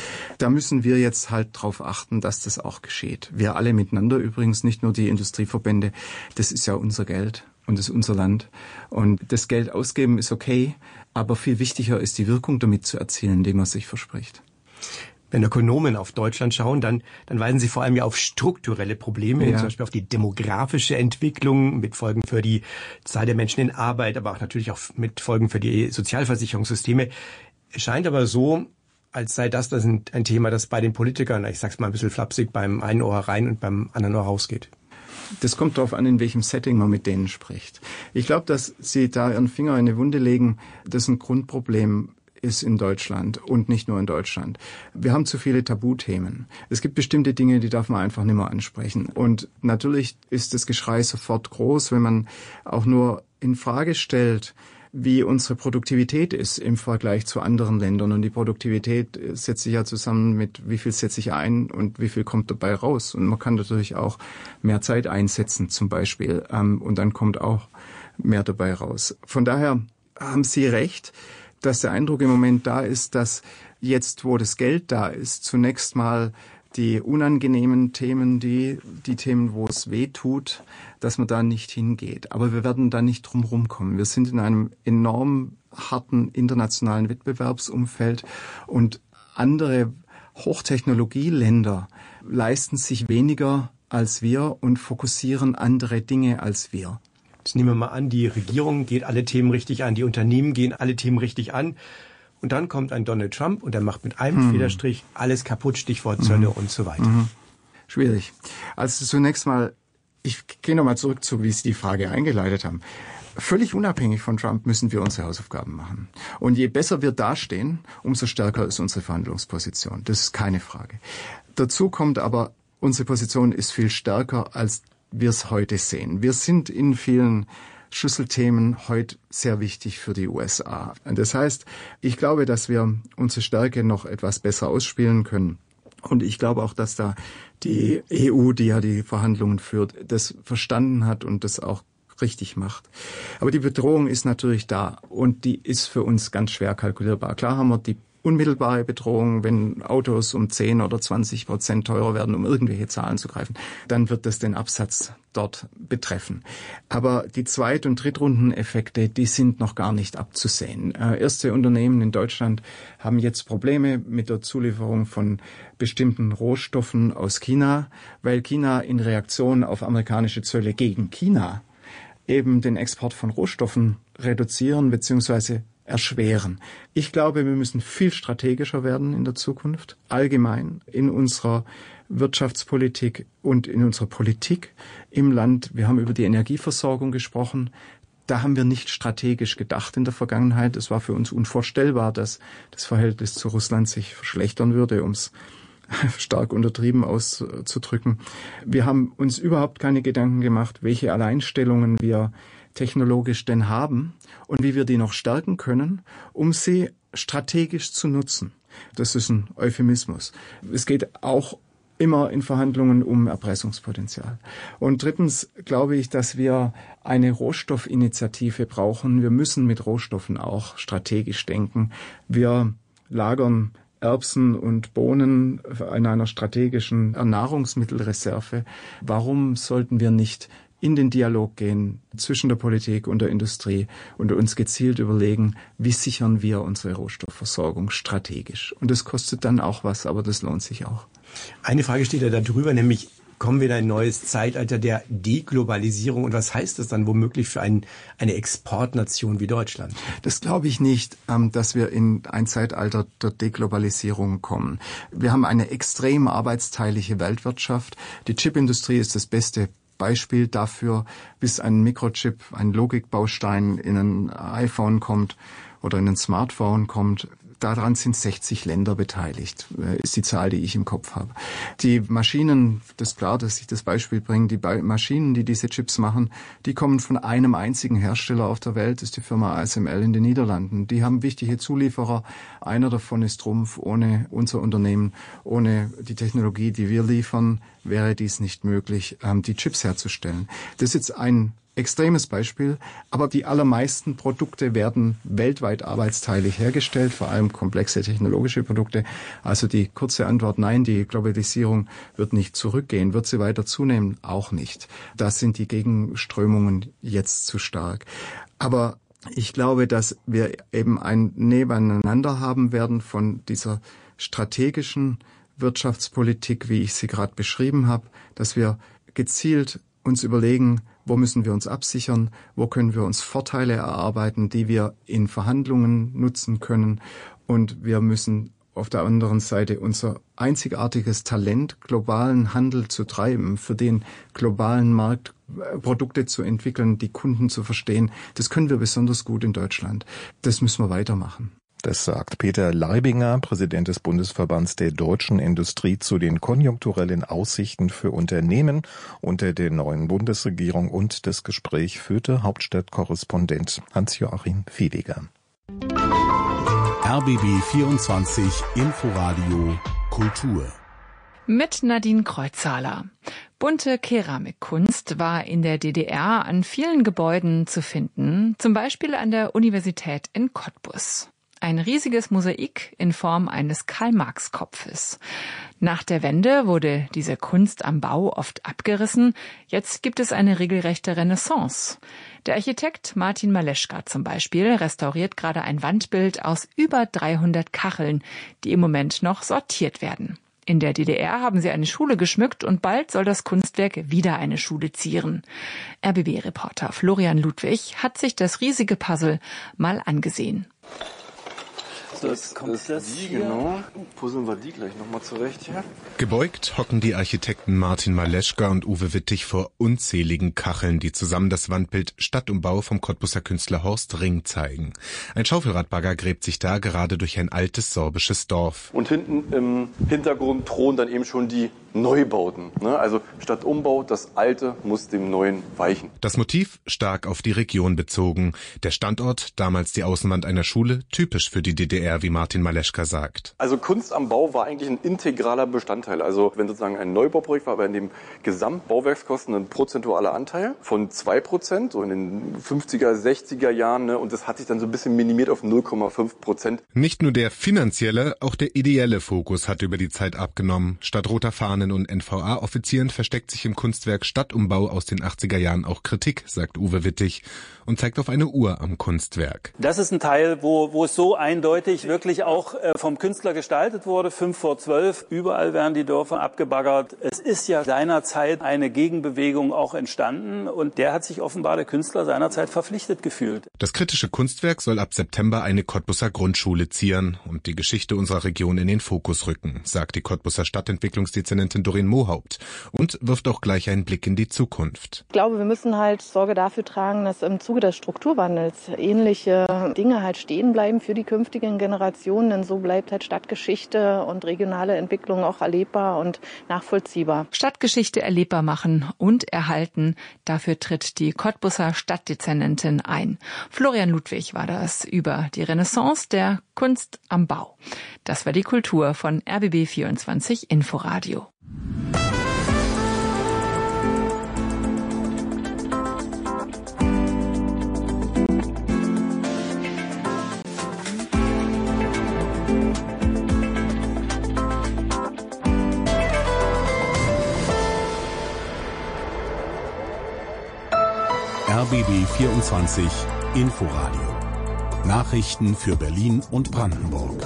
Speaker 21: Da müssen wir jetzt halt drauf achten, dass das auch geschieht. Wir alle miteinander übrigens, nicht nur die Industrieverbände, das ist ja unser Geld und das ist unser Land. Und das Geld ausgeben ist okay, aber viel wichtiger ist die Wirkung damit zu erzielen, die man sich verspricht.
Speaker 20: Wenn Ökonomen auf Deutschland schauen, dann weisen sie vor allem ja auf strukturelle Probleme, zum Beispiel auf die demografische Entwicklung mit Folgen für die Zahl der Menschen in Arbeit, aber auch natürlich auch mit Folgen für die Sozialversicherungssysteme. Es scheint aber so, als sei das ein Thema, das bei den Politikern, ich sag's mal ein bisschen flapsig, beim einen Ohr rein und beim anderen Ohr rausgeht.
Speaker 21: Das kommt darauf an, in welchem Setting man mit denen spricht. Ich glaube, dass Sie da Ihren Finger in eine Wunde legen, das ist ein Grundproblem ist in Deutschland und nicht nur in Deutschland. Wir haben zu viele Tabuthemen. Es gibt bestimmte Dinge, die darf man einfach nicht mehr ansprechen. Und natürlich ist das Geschrei sofort groß, wenn man auch nur in Frage stellt, wie unsere Produktivität ist im Vergleich zu anderen Ländern. Und die Produktivität setzt sich ja zusammen mit, wie viel setze ich ein und wie viel kommt dabei raus. Und man kann natürlich auch mehr Zeit einsetzen zum Beispiel. Und dann kommt auch mehr dabei raus. Von daher haben Sie recht, dass der Eindruck im Moment da ist, dass jetzt, wo das Geld da ist, zunächst mal die unangenehmen Themen, die Themen, wo es weh tut, dass man da nicht hingeht. Aber wir werden da nicht drum rumkommen. Wir sind in einem enorm harten internationalen Wettbewerbsumfeld und andere Hochtechnologieländer leisten sich weniger als wir und fokussieren andere Dinge als wir.
Speaker 20: Jetzt nehmen wir mal an, die Regierung geht alle Themen richtig an, die Unternehmen gehen alle Themen richtig an. Und dann kommt ein Donald Trump und der macht mit einem Federstrich alles kaputt, Stichwort Zölle und so weiter.
Speaker 21: Schwierig. Also zunächst mal, ich gehe nochmal zurück zu, wie Sie die Frage eingeleitet haben. Völlig unabhängig von Trump müssen wir unsere Hausaufgaben machen. Und je besser wir dastehen, umso stärker ist unsere Verhandlungsposition. Das ist keine Frage. Dazu kommt aber, unsere Position ist viel stärker, als wir es heute sehen. Wir sind in vielen Schlüsselthemen heute sehr wichtig für die USA. Das heißt, ich glaube, dass wir unsere Stärke noch etwas besser ausspielen können. Und ich glaube auch, dass da die EU, die ja die Verhandlungen führt, das verstanden hat und das auch richtig macht. Aber die Bedrohung ist natürlich da und die ist für uns ganz schwer kalkulierbar. Klar haben wir die unmittelbare Bedrohung, wenn Autos um 10 oder 20% teurer werden, um irgendwelche Zahlen zu greifen, dann wird das den Absatz dort betreffen. Aber die Zweit- und Drittrundeneffekte, die sind noch gar nicht abzusehen. Erste Unternehmen in Deutschland haben jetzt Probleme mit der Zulieferung von bestimmten Rohstoffen aus China, weil China in Reaktion auf amerikanische Zölle gegen China eben den Export von Rohstoffen reduzieren bzw. erschweren. Ich glaube, wir müssen viel strategischer werden in der Zukunft, allgemein in unserer Wirtschaftspolitik und in unserer Politik im Land. Wir haben über die Energieversorgung gesprochen. Da haben wir nicht strategisch gedacht in der Vergangenheit. Es war für uns unvorstellbar, dass das Verhältnis zu Russland sich verschlechtern würde, um es stark untertrieben auszudrücken. Wir haben uns überhaupt keine Gedanken gemacht, welche Alleinstellungen wir technologisch denn haben und wie wir die noch stärken können, um sie strategisch zu nutzen. Das ist ein Euphemismus. Es geht auch immer in Verhandlungen um Erpressungspotenzial. Und drittens glaube ich, dass wir eine Rohstoffinitiative brauchen. Wir müssen mit Rohstoffen auch strategisch denken. Wir lagern Erbsen und Bohnen in einer strategischen Nahrungsmittelreserve. Warum sollten wir nicht in den Dialog gehen zwischen der Politik und der Industrie und uns gezielt überlegen, wie sichern wir unsere Rohstoffversorgung strategisch? Und das kostet dann auch was, aber das lohnt sich auch.
Speaker 20: Eine Frage steht ja da drüber, nämlich kommen wir in ein neues Zeitalter der Deglobalisierung und was heißt das dann womöglich für eine Exportnation wie Deutschland?
Speaker 21: Das glaube ich nicht, dass wir in ein Zeitalter der Deglobalisierung kommen. Wir haben eine extrem arbeitsteilige Weltwirtschaft. Die Chipindustrie ist das beste Beispiel dafür, bis ein Mikrochip, ein Logikbaustein in ein iPhone kommt oder in ein Smartphone kommt. Daran sind 60 Länder beteiligt, ist die Zahl, die ich im Kopf habe. Die Maschinen, das ist klar, dass ich das Beispiel bringe, die Maschinen, die diese Chips machen, die kommen von einem einzigen Hersteller auf der Welt, das ist die Firma ASML in den Niederlanden. Die haben wichtige Zulieferer. Einer davon ist Trumpf. Ohne unser Unternehmen, ohne die Technologie, die wir liefern, wäre dies nicht möglich, die Chips herzustellen. Das ist jetzt ein extremes Beispiel, aber die allermeisten Produkte werden weltweit arbeitsteilig hergestellt, vor allem komplexe technologische Produkte. Also die kurze Antwort, nein, die Globalisierung wird nicht zurückgehen. Wird sie weiter zunehmen? Auch nicht. Da sind die Gegenströmungen jetzt zu stark. Aber ich glaube, dass wir eben ein Nebeneinander haben werden von dieser strategischen Wirtschaftspolitik, wie ich sie gerade beschrieben habe, dass wir gezielt uns überlegen, wo müssen wir uns absichern, wo können wir uns Vorteile erarbeiten, die wir in Verhandlungen nutzen können. Und wir müssen auf der anderen Seite unser einzigartiges Talent, globalen Handel zu treiben, für den globalen Markt Produkte zu entwickeln, die Kunden zu verstehen. Das können wir besonders gut in Deutschland. Das müssen wir weitermachen.
Speaker 23: Das sagt Peter Leibinger, Präsident des Bundesverbands der deutschen Industrie, zu den konjunkturellen Aussichten für Unternehmen unter der neuen Bundesregierung, und das Gespräch führte Hauptstadtkorrespondent Hans-Joachim Fediger.
Speaker 1: RBB 24 Inforadio Kultur.
Speaker 9: Mit Nadine Kreuzhaler. Bunte Keramikkunst war in der DDR an vielen Gebäuden zu finden, zum Beispiel an der Universität in Cottbus. Ein riesiges Mosaik in Form eines Karl-Marx-Kopfes. Nach der Wende wurde diese Kunst am Bau oft abgerissen. Jetzt gibt es eine regelrechte Renaissance. Der Architekt Martin Maleschka zum Beispiel restauriert gerade ein Wandbild aus über 300 Kacheln, die im Moment noch sortiert werden. In der DDR haben sie eine Schule geschmückt und bald soll das Kunstwerk wieder eine Schule zieren. RBB-Reporter Florian Ludwig hat sich das riesige Puzzle mal angesehen.
Speaker 10: Das ist die, genau. Puzzeln wir die gleich nochmal zurecht hier.
Speaker 22: Gebeugt hocken die Architekten Martin Maleschka und Uwe Wittig vor unzähligen Kacheln, die zusammen das Wandbild Stadtumbau vom Cottbuser Künstler Horst Ring zeigen. Ein Schaufelradbagger gräbt sich da gerade durch ein altes sorbisches Dorf.
Speaker 10: Und hinten im Hintergrund thronen dann eben schon die Neubauten. Also statt Umbau, das Alte muss dem Neuen weichen.
Speaker 22: Das Motiv stark auf die Region bezogen. Der Standort, damals die Außenwand einer Schule, typisch für die DDR, wie Martin Maleschka sagt.
Speaker 10: Also Kunst am Bau war eigentlich ein integraler Bestandteil. Also wenn sozusagen ein Neubauprojekt war, aber in dem Gesamtbauwerkskosten ein prozentualer Anteil von 2%, so in den 50er, 60er Jahren. Und das hat sich dann so ein bisschen minimiert auf 0,5%.
Speaker 22: Nicht nur der finanzielle, auch der ideelle Fokus hat über die Zeit abgenommen. Statt roter Fahnen und NVA-Offizieren versteckt sich im Kunstwerk Stadtumbau aus den 80er Jahren auch Kritik, sagt Uwe Wittig und zeigt auf eine Uhr am Kunstwerk.
Speaker 7: Das ist ein Teil, wo es so eindeutig wirklich auch vom Künstler gestaltet wurde, 11:55. Überall werden die Dörfer abgebaggert. Es ist ja seinerzeit eine Gegenbewegung auch entstanden und der hat sich offenbar der Künstler seinerzeit verpflichtet gefühlt.
Speaker 22: Das kritische Kunstwerk soll ab September eine Cottbuser Grundschule zieren und die Geschichte unserer Region in den Fokus rücken, sagt die Cottbuser Stadtentwicklungsdezernentin Doreen Mohaupt und wirft auch gleich einen Blick in die Zukunft.
Speaker 11: Ich glaube, wir müssen halt Sorge dafür tragen, dass im Zuge des Strukturwandels ähnliche Dinge halt stehen bleiben für die künftigen Generationen, denn so bleibt halt Stadtgeschichte und regionale Entwicklung auch erlebbar und nachvollziehbar.
Speaker 9: Stadtgeschichte erlebbar machen und erhalten, dafür tritt die Cottbuser Stadtdezernentin ein. Florian Ludwig war das über die Renaissance der Kunst am Bau. Das war die Kultur von RBB24 Inforadio.
Speaker 1: RBB 24 Inforadio. Nachrichten für Berlin und Brandenburg.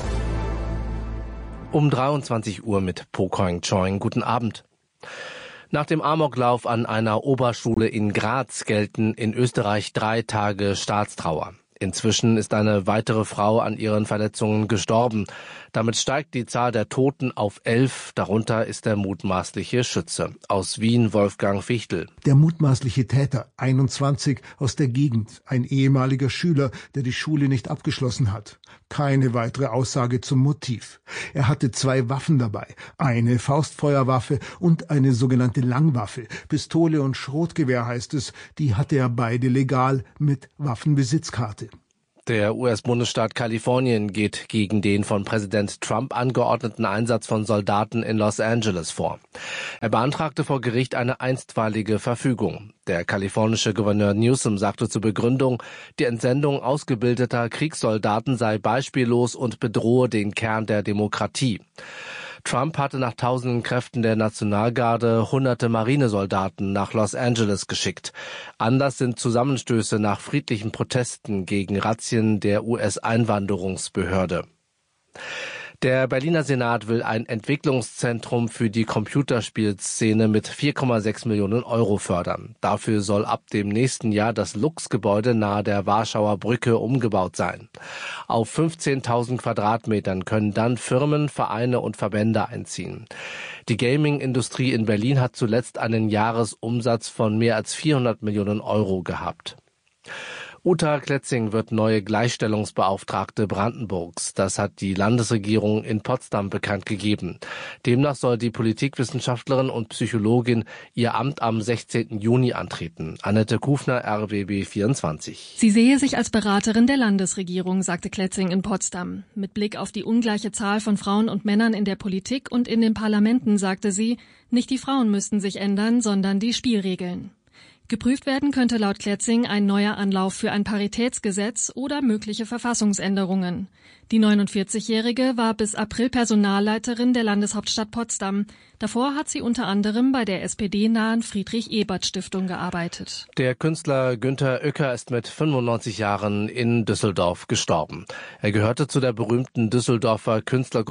Speaker 14: Um 23 Uhr mit Po Koing Choing. Guten Abend. Nach dem Amoklauf an einer Oberschule in Graz gelten in Österreich 3 Tage Staatstrauer. Inzwischen ist eine weitere Frau an ihren Verletzungen gestorben. Damit steigt die Zahl der Toten auf 11. Darunter ist der mutmaßliche Schütze. Aus Wien Wolfgang Fichtel.
Speaker 24: Der mutmaßliche Täter, 21, aus der Gegend, ein ehemaliger Schüler, der die Schule nicht abgeschlossen hat. Keine weitere Aussage zum Motiv. Er hatte 2 Waffen dabei, eine Faustfeuerwaffe und eine sogenannte Langwaffe. Pistole und Schrotgewehr heißt es, die hatte er beide legal mit Waffenbesitzkarte.
Speaker 14: Der US-Bundesstaat Kalifornien geht gegen den von Präsident Trump angeordneten Einsatz von Soldaten in Los Angeles vor. Er beantragte vor Gericht eine einstweilige Verfügung. Der kalifornische Gouverneur Newsom sagte zur Begründung, die Entsendung ausgebildeter Kriegssoldaten sei beispiellos und bedrohe den Kern der Demokratie. Trump hatte nach tausenden Kräften der Nationalgarde hunderte Marinesoldaten nach Los Angeles geschickt. Anders sind Zusammenstöße nach friedlichen Protesten gegen Razzien der US-Einwanderungsbehörde. Der Berliner Senat will ein Entwicklungszentrum für die Computerspielszene mit 4,6 Millionen Euro fördern. Dafür soll ab dem nächsten Jahr das Lux-Gebäude nahe der Warschauer Brücke umgebaut sein. Auf 15.000 Quadratmetern können dann Firmen, Vereine und Verbände einziehen. Die Gaming-Industrie in Berlin hat zuletzt einen Jahresumsatz von mehr als 400 Millionen Euro gehabt. Uta Kletzing wird neue Gleichstellungsbeauftragte Brandenburgs. Das hat die Landesregierung in Potsdam bekannt gegeben. Demnach soll die Politikwissenschaftlerin und Psychologin ihr Amt am 16. Juni antreten. Annette Kufner, RBB 24.
Speaker 25: Sie sehe sich als Beraterin der Landesregierung, sagte Kletzing in Potsdam. Mit Blick auf die ungleiche Zahl von Frauen und Männern in der Politik und in den Parlamenten sagte sie, nicht die Frauen müssten sich ändern, sondern die Spielregeln. Geprüft werden könnte laut Kletzing ein neuer Anlauf für ein Paritätsgesetz oder mögliche Verfassungsänderungen. Die 49-Jährige war bis April Personalleiterin der Landeshauptstadt Potsdam. Davor hat sie unter anderem bei der SPD-nahen Friedrich-Ebert-Stiftung gearbeitet.
Speaker 14: Der Künstler Günter Uecker ist mit 95 Jahren in Düsseldorf gestorben. Er gehörte zu der berühmten Düsseldorfer Künstlergruppe